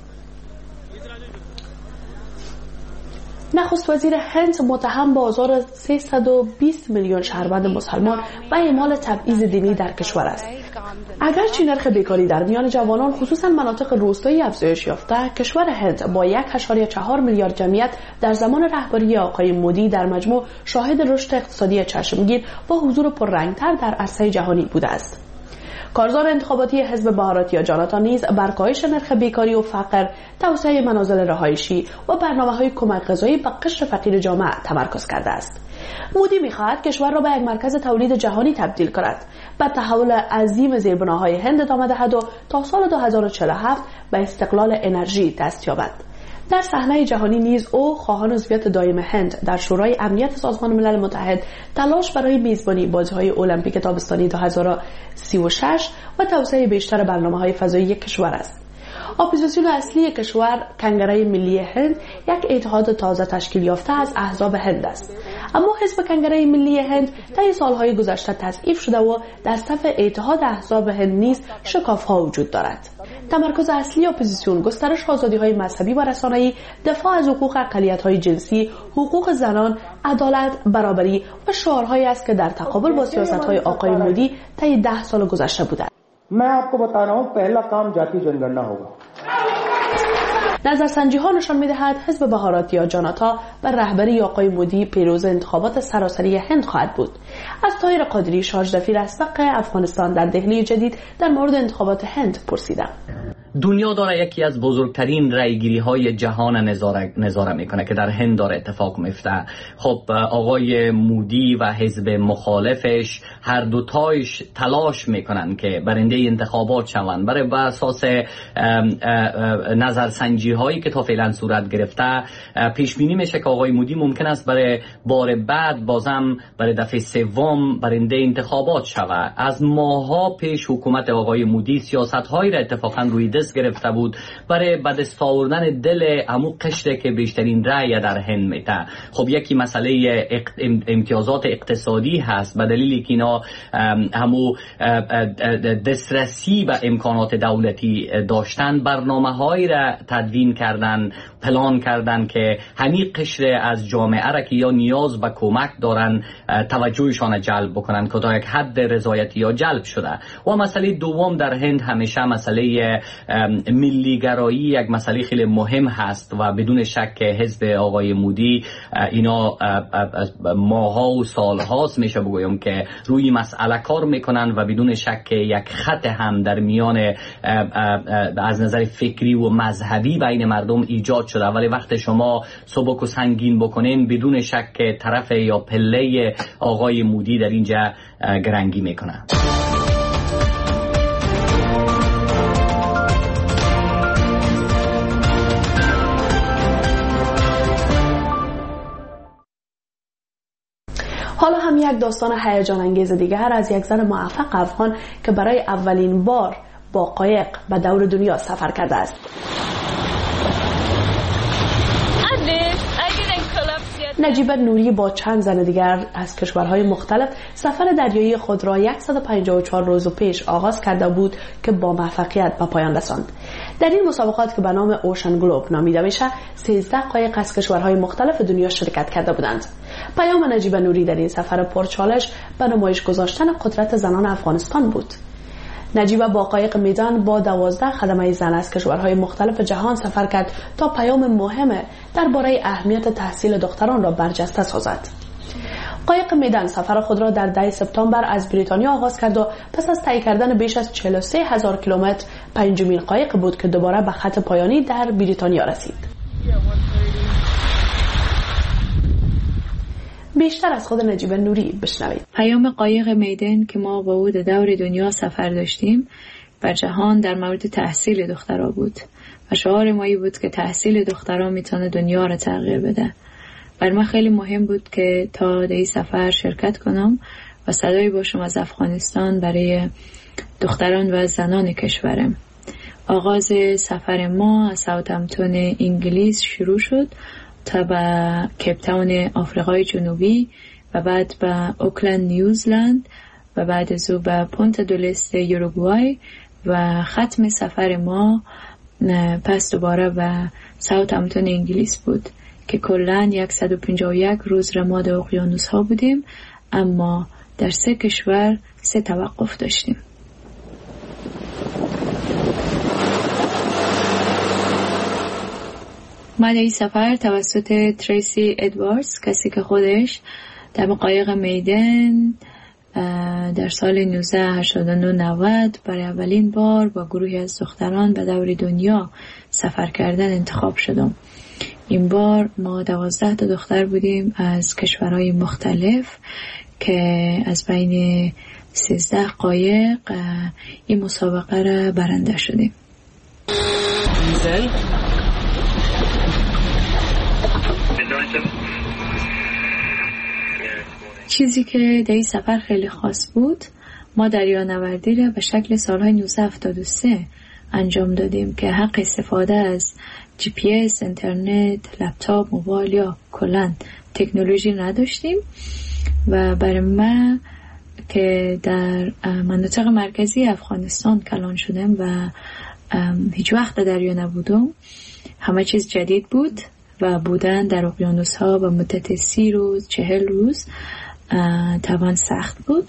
نخست وزیر هند متهم به آزار سیصد و بیست میلیون شهروند مسلمان و اعمال تبعیض دینی در کشور است. اگرچه نرخ بیکاری در میان جوانان خصوصا مناطق روستایی افزایش یافته، کشور هند با یک و چهار میلیارد جمعیت در زمان رهبری آقای مودی در مجموع شاهد رشد اقتصادی چشمگیر با حضور پررنگتر در عرصه جهانی بوده است. کارزار انتخاباتی حزب بهاراتیا جانتا نیز بر کاهش نرخ بیکاری و فقر، توسعه منازل رهایشی و برنامه‌های کمک غذایی به قشر فقیر جامعه تمرکز کرده است. مودی می‌خواهد کشور را به یک مرکز تولید جهانی تبدیل کند، به تحول عظیم زیربناهای هند ادامه دهد و تا سال دو هزار و چهل و هفت به استقلال انرژی دست یابد. در صحنه جهانی نیز او خواهان عضویت دائم هند در شورای امنیت سازمان ملل متحد، تلاش برای میزبانی بازی‌های المپیک تابستانی دو هزار و سی و شش و توسعه بیشتر برنامه‌های فضایی کشور است. اپوزیسیون اصلی کشور کنگره ملی هند یک اتحاد تازه تشکیل یافته از احزاب هند است، اما حزب کنگره ملی هند طی سالهای گذشته تضعیف شده و در صف اتحاد احزاب هند نیز شکاف‌ها وجود دارد. تمرکز اصلی اپوزیسیون گسترش آزادی‌های مذهبی و رسانه‌ای، دفاع از حقوق اقلیت‌های جنسی، حقوق زنان، عدالت، برابری و شعارهایی است که در تقابل با سیاست‌های آقای مودی طی ده سال گذشته بودند. मैं आपको बता रहा हूं पहला काम जाति जनगणना होगा. نظرسنجی ها نشان می‌دهد حزب بهارات یا جاناتا بر رهبری آقای مودی پیروز انتخابات سراسری هند خواهد بود. از طاهر قادری شارژ دفیر اسبق افغانستان در دهلی جدید در مورد انتخابات هند پرسیدم. دنیا داره یکی از بزرگترین رایگیری های جهان نظاره, نظاره میکنه که در هند داره اتفاق میفته. خب آقای مودی و حزب مخالفش هر دوتایش تلاش میکنن که برنده انتخابات شوند. برای بر اساس نظرسنجی هایی که تا فعلا صورت گرفته پیش بینی میشه که آقای مودی ممکن است برای بار بعد بازم برای دفعه سوم برنده انتخابات شود. از ماها پیش حکومت آقای مودی سیاست هایی را اتفاقا روی دست گرفته بود برای به دست آوردن دل عمو قشره که بیشترین رأی در هند میده. خب یکی مسئله امتیازات اقتصادی هست، به دلیلی که اینا همو دسترسی به امکانات دولتی داشتن، برنامه هایی را تدوین کردن، پلان کردن که همین قشر از جامعه را که یا نیاز به کمک دارن توجهشان جلب بکنن که تا یک حد رضایتی یا جلب شده. و مسئله دوم در هند همیشه مسئله ملیگرایی یک مسئله خیلی مهم هست و بدون شک حزب آقای مودی اینا ماها و سالهاست میشه بگویم که روی مسئله کار میکنن و بدون شک یک خط هم در میان از نظر فکری و مذهبی بین مردم ایجاد شده. ولی وقت شما سبک و سنگین بکنین بدون شک طرف یا پله آقای مودی در اینجا گرنگی میکنه. حالا هم یک داستان هیجان انگیز دیگر از یک زن موفق افغان که برای اولین بار با قایق به دور دنیا سفر کرده است. نجیبه نوری با چند زن دیگر از کشورهای مختلف سفر دریایی خود را صد و پنجاه و چهار روز پیش آغاز کرده بود که با موفقیت به پایان رساند. در این مسابقات که به نام اوشن گلوب نامیده میشه، سیزده قایق از کشورهای مختلف دنیا شرکت کرده بودند. پیام نجیبه نوری در این سفر پرچالش به نمایش گذاشتن قدرت زنان افغانستان بود. نجیبه با قایق میدان با دوازده خدمه زن از کشورهای مختلف جهان سفر کرد تا پیام مهم درباره اهمیت تحصیل دختران را برجسته سازد. قایق میدان سفر خود را در ده سپتامبر از بریتانیا آغاز کرد و پس از طی کردن بیش از چهل و سه هزار کیلومتر پنجمین قایق بود که دوباره به خط پایانی در بریتانیا رسید. بیشتر از خود نجیبه نوری بشنوید. پیام قایق میدان که ما با او دور دنیا سفر داشتیم بر جهان در مورد تحصیل دخترها بود و شعار مایی بود که تحصیل دخترها میتونه دنیا را تغییر بده. بر من خیلی مهم بود که تا در این سفر شرکت کنم و صدایی باشم از افغانستان برای دختران و زنان کشورم. آغاز سفر ما از ساوثهمپتون انگلیس شروع شد تا به کیپ تاون آفریقای جنوبی و بعد به اوکلند نیوزلند و بعد از او به پونتا دو لست یوروگوای و ختم سفر ما پس دوباره به ساوثهمپتون انگلیس بود که کلاً صد و پنجاه و یک روز رماد اقیانوس ها بودیم، اما در سه کشور سه توقف داشتیم. ما در این سفر توسط تریسی ادواردز، کسی که خودش در قایق میدان در سال نوزده هشتاد و نه نود برای اولین بار با گروهی از دختران به دور دنیا سفر کردن انتخاب شدم. این بار ما دوازده تا دختر بودیم از کشورهای مختلف که از بین سیزده قایق این مسابقه را برنده شدیم. چیزی که در این سفر خیلی خاص بود، ما دریانوردی را به شکل سالهای نوزده هفتاد و سه انجام دادیم که حق استفاده از جی پی اس، اینترنت، لپتاپ، موبایل یا کلاً تکنولوژی نداشتیم و برای من که در مناطق مرکزی افغانستان کلان شدم و هیچ وقت دریا نبودم، همه چیز جدید بود و بودن در اقیانوس ها به مدت سی روز چهل روز طبعا سخت بود،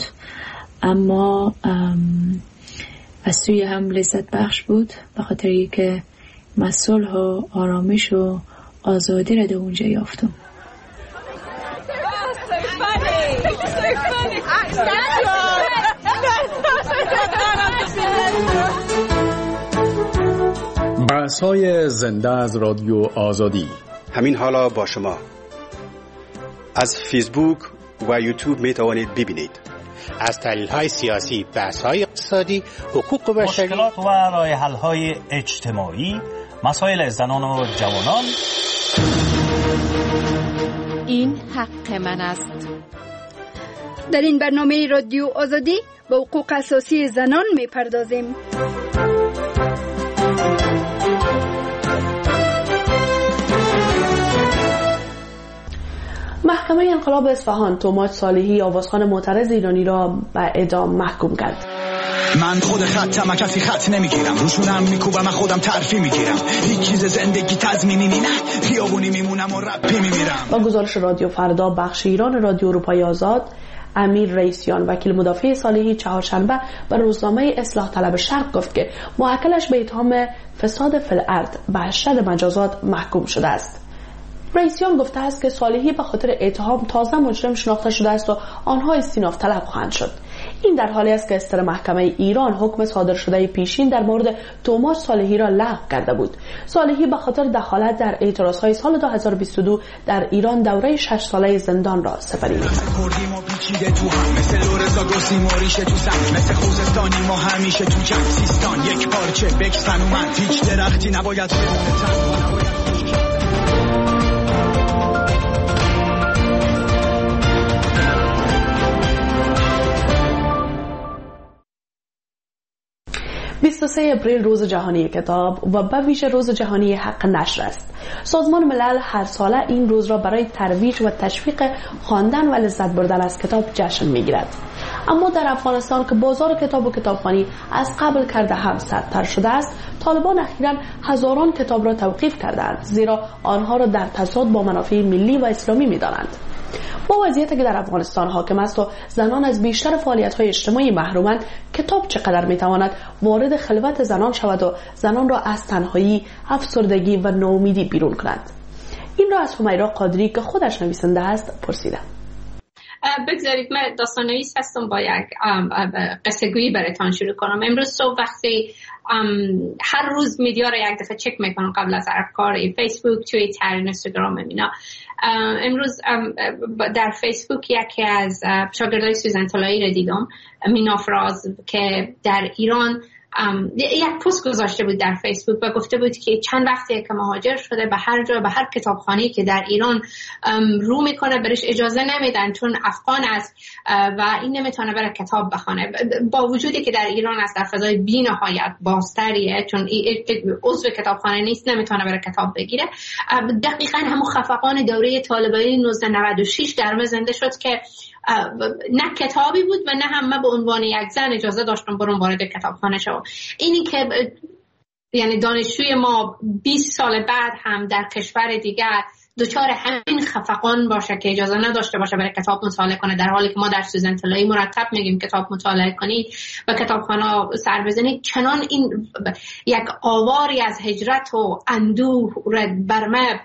اما از سوی هم لذت بخش بود به خاطر که من صلح و آرامش و آزادی را در اونجا یافتم. بحث‌های زنده از رادیو آزادی. همین حالا با شما از فیسبوک و یوتیوب می توانید ببینید. از تحلیل‌های سیاسی، بحث‌های اقتصادی، حقوق بشری، مشکلات و راه حل‌های اجتماعی، مسائل زنان و جوانان. این حق من است. در این برنامه رادیو آزادی به حقوق اساسی زنان می‌پردازیم. محکمه انقلاب اصفهان توماج صالحی آوازخوان معترض ایرانی را به اعدام محکوم کرد. من خود خطم کسی خط نمیگیرم، روشونم میکوبم، من خودم ترفی میگیرم، هیچ چیز زندگی تضمینی نه، خیابونی میمونم و رپی میمیرم. با گزارش رادیو فردا بخش ایران رادیو اروپای آزاد، امیر رئیسیان وکیل مدافع صالحی چهارشنبه به روزنامه اصلاح طلب شرق گفت که موکلش به اتهام فساد فی الارض به اشد مجازات محکوم شده است. رئیسیان گفته است که صالحی به خاطر اتهام تازه مجرم شناخته شده است و آنها استیناف طلب خواهند شد. این در حالی است که استر محکمه ایران حکم صادر شده پیشین در مورد توماج صالحی را لغو کرده بود. صالحی به خاطر دخالت در اعتراضهای سال دو هزار و بیست و دو در ایران دوره شش ساله زندان را سپری کرد. مثل لورزا گسیم و ریشه تو سن، مثل خوزستانی ما همیشه تو جنگ سیستان، یک پارچه بکسن و من هیچ درختی نباید بمونه تنها. بیست و سوم اپریل روز جهانی کتاب و به ویژه روز جهانی حق نشر است. سازمان ملل هر ساله این روز را برای ترویج و تشویق خواندن و لذت بردن از کتاب جشن می‌گیرد. اما در افغانستان که بازار کتاب و کتابخوانی از قبل کرده هم سدتر شده است، طالبان اخیراً هزاران کتاب را توقیف کردند، زیرا آنها را در تضاد با منافع ملی و اسلامی می‌دانند. با وضعیتی که در افغانستان حاکم است و زنان از بیشتر فعالیت‌های اجتماعی محرومند، کتاب چقدر می‌تواند وارد خلوت زنان شود و زنان را از تنهایی، افسردگی و ناامیدی بیرون کند؟ این را از همیرا قادری که خودش نویسنده است پرسیدم. بگذارید من داستان نویس هستم، با یک قصه گویی براتون شروع کنم. امروز صبح وقتی هر روز میدیا را یک دفعه چک میکنم قبل از هر کاری، فیسبوک، توییتر، اینستاگرام، اینا. امروز در فیسبوک یکی از شاگردای سوزن طلایی را دیدم، مینا فراز، که در ایران یک پست گذاشته بود در فیسبوک و گفته بود که چند وقتیه که مهاجر شده، به هر جا، به هر کتابخانه‌ای که در ایران رو میکنه برش اجازه نمیدن چون افغان است و این نمیتونه بره کتاب بخونه، با وجودی که در ایران است، در فضای بی نهایت بازتریه، چون عضو کتابخانه نیست نمیتونه بره کتاب بگیره. دقیقاً همون خفقان دوره طالبانی نوزده نود و شش در من زنده شد که نه کتابی بود و نه هم من به عنوان یک زن اجازه داشتم برم وارد کتابخانه شوم. اینی که یعنی دانشجوی ما بیست سال بعد هم در کشور دیگر دچار همین خفقان باشه که اجازه نداشته باشه برای کتاب مطالعه کنه، در حالی که ما در سوزن طلایی مرتب میگیم کتاب مطالعه کنید و کتابخانه سر بزنید، چنان این یک آواری از هجرت و اندوه برمه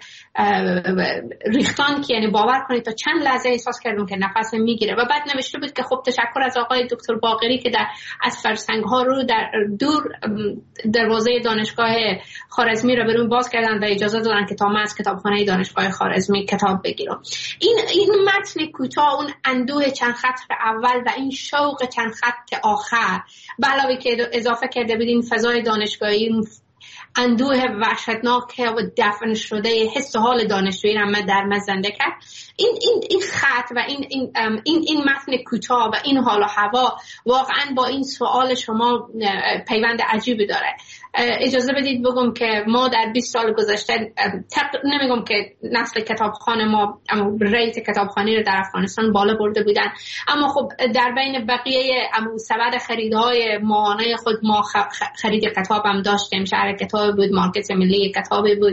ریختان که یعنی باور کنید تا چند لحظه احساس کردم که نفس میگیره. و بعد نوشته بود که خب تشکر از آقای دکتر باقری که در از فرسنگ ها رو در دور دروازه دانشگاه خوارزمی رو برون باز کردن و اجازه دادن که تا من از کتابخانه دانشگاه خوارزمی کتاب بگیرم. این این متن کوتاه، اون اندوه چند خط اول و این شوق چند خط آخر، به علاوه که اضافه کرده بود این فضای دانشگاهی، اندوه وحشتناک و دفن شده حس و حال دانشجویی را من در من زنده کرد. این این این خط و این این این, این متن کوتاه و این حال و هوا واقعا با این سوال شما پیوند عجیبی داره. اجازه بدید بگم که ما در بیست سال گذشته، نمیگم که نسل کتابخانه ما اما ریت کتابخانی رو در افغانستان بالا برده بودن، اما خب در بین بقیه اما سبد خریدهای ماهانه خود ما خرید کتاب هم داشتیم، شهر کتاب بود، مارکت ملی کتابی بود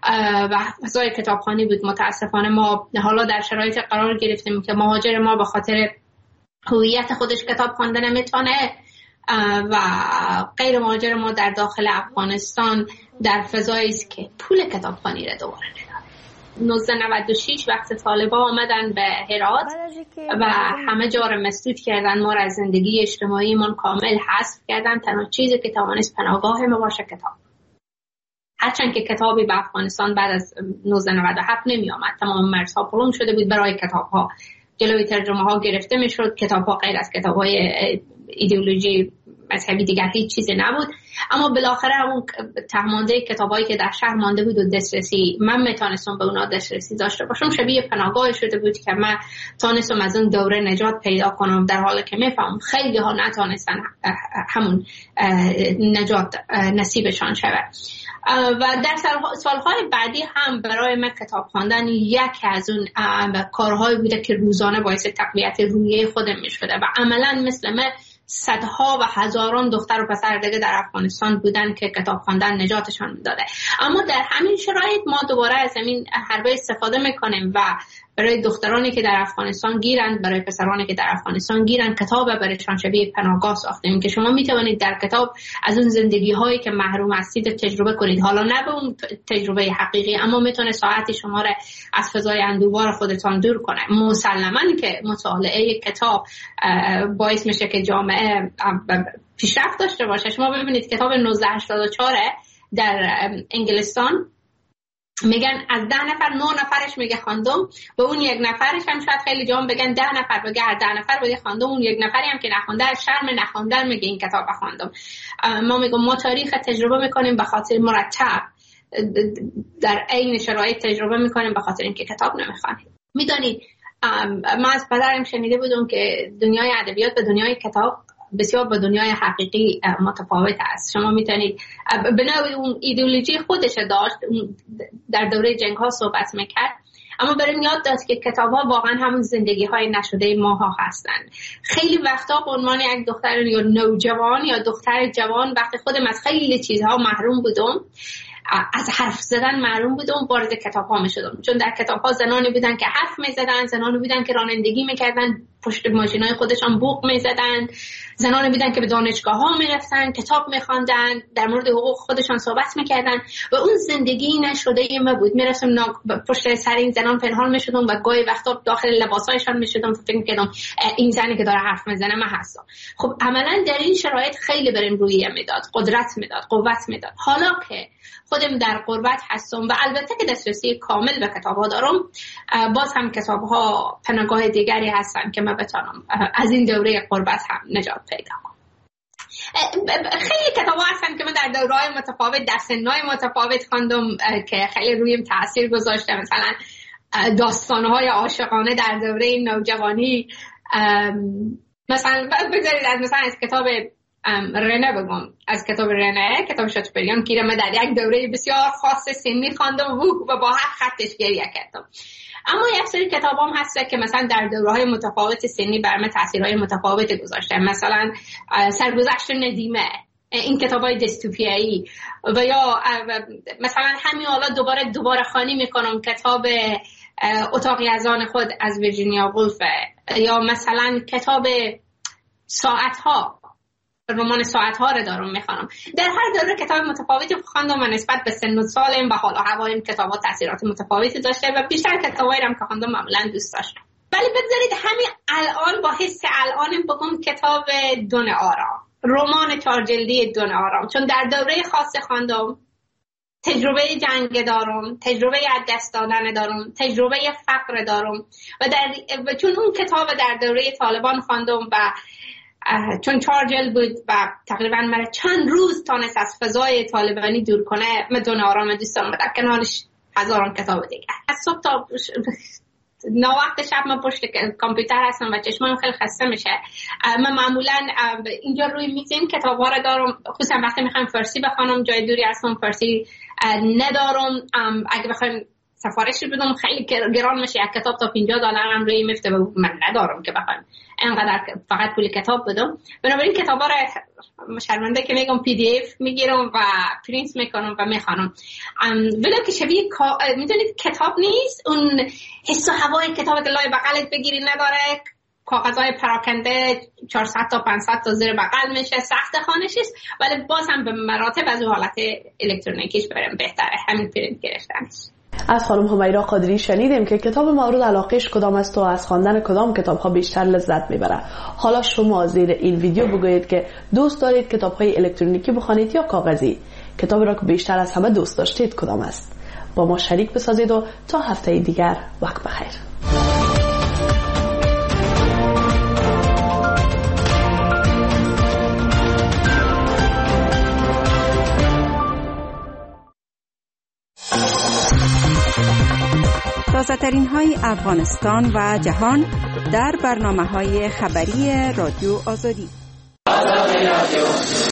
و فضای کتابخانی بود. متاسفانه ما حالا در شرایط قرار گرفتیم که مهاجر ما به خاطر هویت خودش کتاب خوانده نمیتونه و غیر مهاجر ما در داخل افغانستان در فضایی است که پول کتابخوانی را دوباره نداره. نوزده نود و شش وقت طالبان آمدن به هرات و همه جا را مسدود کردن، ما را از زندگی اجتماعی من کامل حذف کردن. تنها چیزی که توانست پناهگاه ما باشه کتاب. هرچند که کتابی به افغانستان بعد از نوزده نود و هفت نمی آمد، تمام مرزها پلم شده بود، برای کتاب ها جلوی ترجمه ها گرفته می شد، کتاب ها غیر از کتاب های ایدئولوژی مذهبی دیگر هیچ چیزی نبود. اما بالاخره اون تهمانده کتابایی که در شهر مانده بود و دسترسی من میتونستم به اونا دسترسی داشته باشم، شبیه پناهگاه شده بود که من تونستم از اون دوره نجات پیدا کنم، در حالی که میفهمم خیلی ها نتونستن همون نجات نصیبشان شود. و در سالهای بعدی هم برای من کتاب خواندن یکی از اون کارهایی بوده که روزانه باعث تقویت روحیه خودم میشده و عملا مثل من صدها و هزاران دختر و پسر دیگه در افغانستان بودن که کتاب خواندن نجاتشان میداده. اما در همین شرایط ما دوباره از همین حربه استفاده میکنیم و برای دخترانی که در افغانستان گیرند، برای پسرانی که در افغانستان گیرند، کتاب برایشان شبیه پناهگاه ساختیم که شما میتوانید در کتاب از اون زندگی هایی که محروم هستید تجربه کنید. حالا نه به اون تجربه حقیقی، اما میتونه ساعتی شما را از فضای اندوه‌بار خودتان دور کنه. مسلماً که مطالعه کتاب باعث میشه که جامعه پیشرفت داشته باشه. شما ببینید کتاب نوزده هشتاد و چهار در انگلستان میگن از ده نفر نه نفرش میگه خواندم، به اون یک نفرش هم شاید خیلی جام بگن ده نفر بگه هر ده نفر بگه خواندم، اون یک نفری هم که نخونده از شرم نخوندن میگه این کتاب خواندم. ما میگم ما تاریخ تجربه میکنیم به خاطر مرتب، در عین شرایط تجربه میکنیم به خاطر اینکه کتاب نمیخوانیم. میدونید ما از پدرم شنیده بودم که دنیای ادبیات و دنیای کتاب بسیار با دنیای حقیقی متفاوت است. شما میتونید به نوعی اون ایدئولوژی خودش داشت، در دوره جنگ ها صحبت میکرد، اما برام یاد داد که کتاب ها واقعا همون زندگی های نشده ماها هستند. خیلی وقتا به عنوان یک دختر یا نوجوان یا دختر جوان وقتی خودم از خیلی چیزها محروم بودم، از حرف زدن محروم بودم، وارد کتاب ها می شدم. چون در کتاب ها زنانی بودن که حرف می زدن، زنانی بودن که رانندگی می کردن، پشت ماشین های خودشان بوق می زدن، زنانی بودن که به دانشگاه ها می رفتن، کتاب می خواندن، در مورد حقوق خودشان صحبت می کردن و اون زندگی نشده ما بود. می رفتم پشت سر این زنان پنهان می شدم و گاهی وقتا داخل لباسایشان می شدم، فکر می کردم این زنی که داره حرف می زنه من هستم. خب عملا در این شرایط خیلی برام روحیه میداد، قدرت میداد، قوت میداد. حالا که خودم در غربت هستم و البته که دسترسی کامل به کتاب‌ها دارم، باز هم کتاب‌ها پناهگاه دیگری هستن که من بتونم از این دوره غربت هم نجات پیدا کنم. خیلی کتاب‌ها هستن که من در دوره‌های متفاوت، در سن‌های متفاوت خواندم که خیلی رویم تاثیر گذاشته. مثلا داستان‌های عاشقانه در دوره نوجوانی، مثلا بگذارید از مثلا از کتاب رنه بگم، از کتاب رنه، کتاب شاتوپریان که من در یک دوره بسیار خاص سنی خواندم و با هر خطش گریه کردم. اما یک سری کتاب هم هست که مثلا در دوره‌های متفاوت سنی بر من تاثیرهای متفاوتی گذاشته. مثلا سرگذشت ندیمه، این کتابای دیستوپیایی، و یا مثلا همین حالا دوباره دوباره خوانی میکنم کتاب اتاقی از آن خود از ویرجینیا وولف، یا مثلا کتاب ساعت‌ها، رمان ساعت‌ها رو دارم میخوانم. در هر دوره کتاب متفاوتی خواندم و نسبت به سن و سالم و حال و هوایم کتاب‌ها تاثیرات متفاوتی داشته و بیشتر کتابایی رو که خواندم معمولاً دوست داشتم. ولی بگذارید همین الان با حس الانم بگم کتاب دون آرام، رمان چهار جلدی دون آرام، چون در دوره خاص خواندم، تجربه جنگ دارم، تجربه از دست دادن دارم، تجربه فقر دارم و در و چون اون کتاب در دوره طالبان خواندم و چون چهار جلد بود و تقریبا مرا چند روز تانست از فضای طالبانی دور کنه، من دون آرام دوستم و در کنارش هزاران کتاب دیگه. از صبح تا ناوقت شب من پشت کامپیوتر هستم و چشمم خیلی خسته میشه. من معمولا اینجا روی میز این کتاب‌ها رو دارم، خصوصا وقتی میخوام فارسی بخونم، جای دوری هستم فارسی ندارم. اگه بخوایم سفارش بدم خیلی گران میشه، یک کتاب تا پنجاه دلار هم روی میفته و من ندارم که بخوام اینقدر فقط پول کتاب بدم. بنابراین کتابا رو شرمنده که میگم پی دی اف میگیرم و پرینت میکنم و میخوانم. ولی که شبیه میدونید کتاب نیست، اون حس و هوای کتاب که لای بغلت بگیری نداره، کاغذهای پراکنده چهارصد تا پانصد تا زیر بغل میشه، سخت خوانش است، ولی باز هم به مراتب از حالت الکترونیکیش بریم بهتره همین پرینت گرفتنش. از خانم همیرا قادری شنیدیم که کتاب مورد علاقهش کدام است و از خواندن کدام کتاب‌ها بیشتر لذت میبره. حالا شما زیر این ویدیو بگویید که دوست دارید کتاب‌های الکترونیکی بخوانید یا کاغذی. کتابی را که بیشتر از همه دوست داشتید کدام است؟ با ما شریک بسازید و تا هفته دیگر وقت بخیر. تازه‌ترین های افغانستان و جهان در برنامه‌های خبری رادیو آزادی.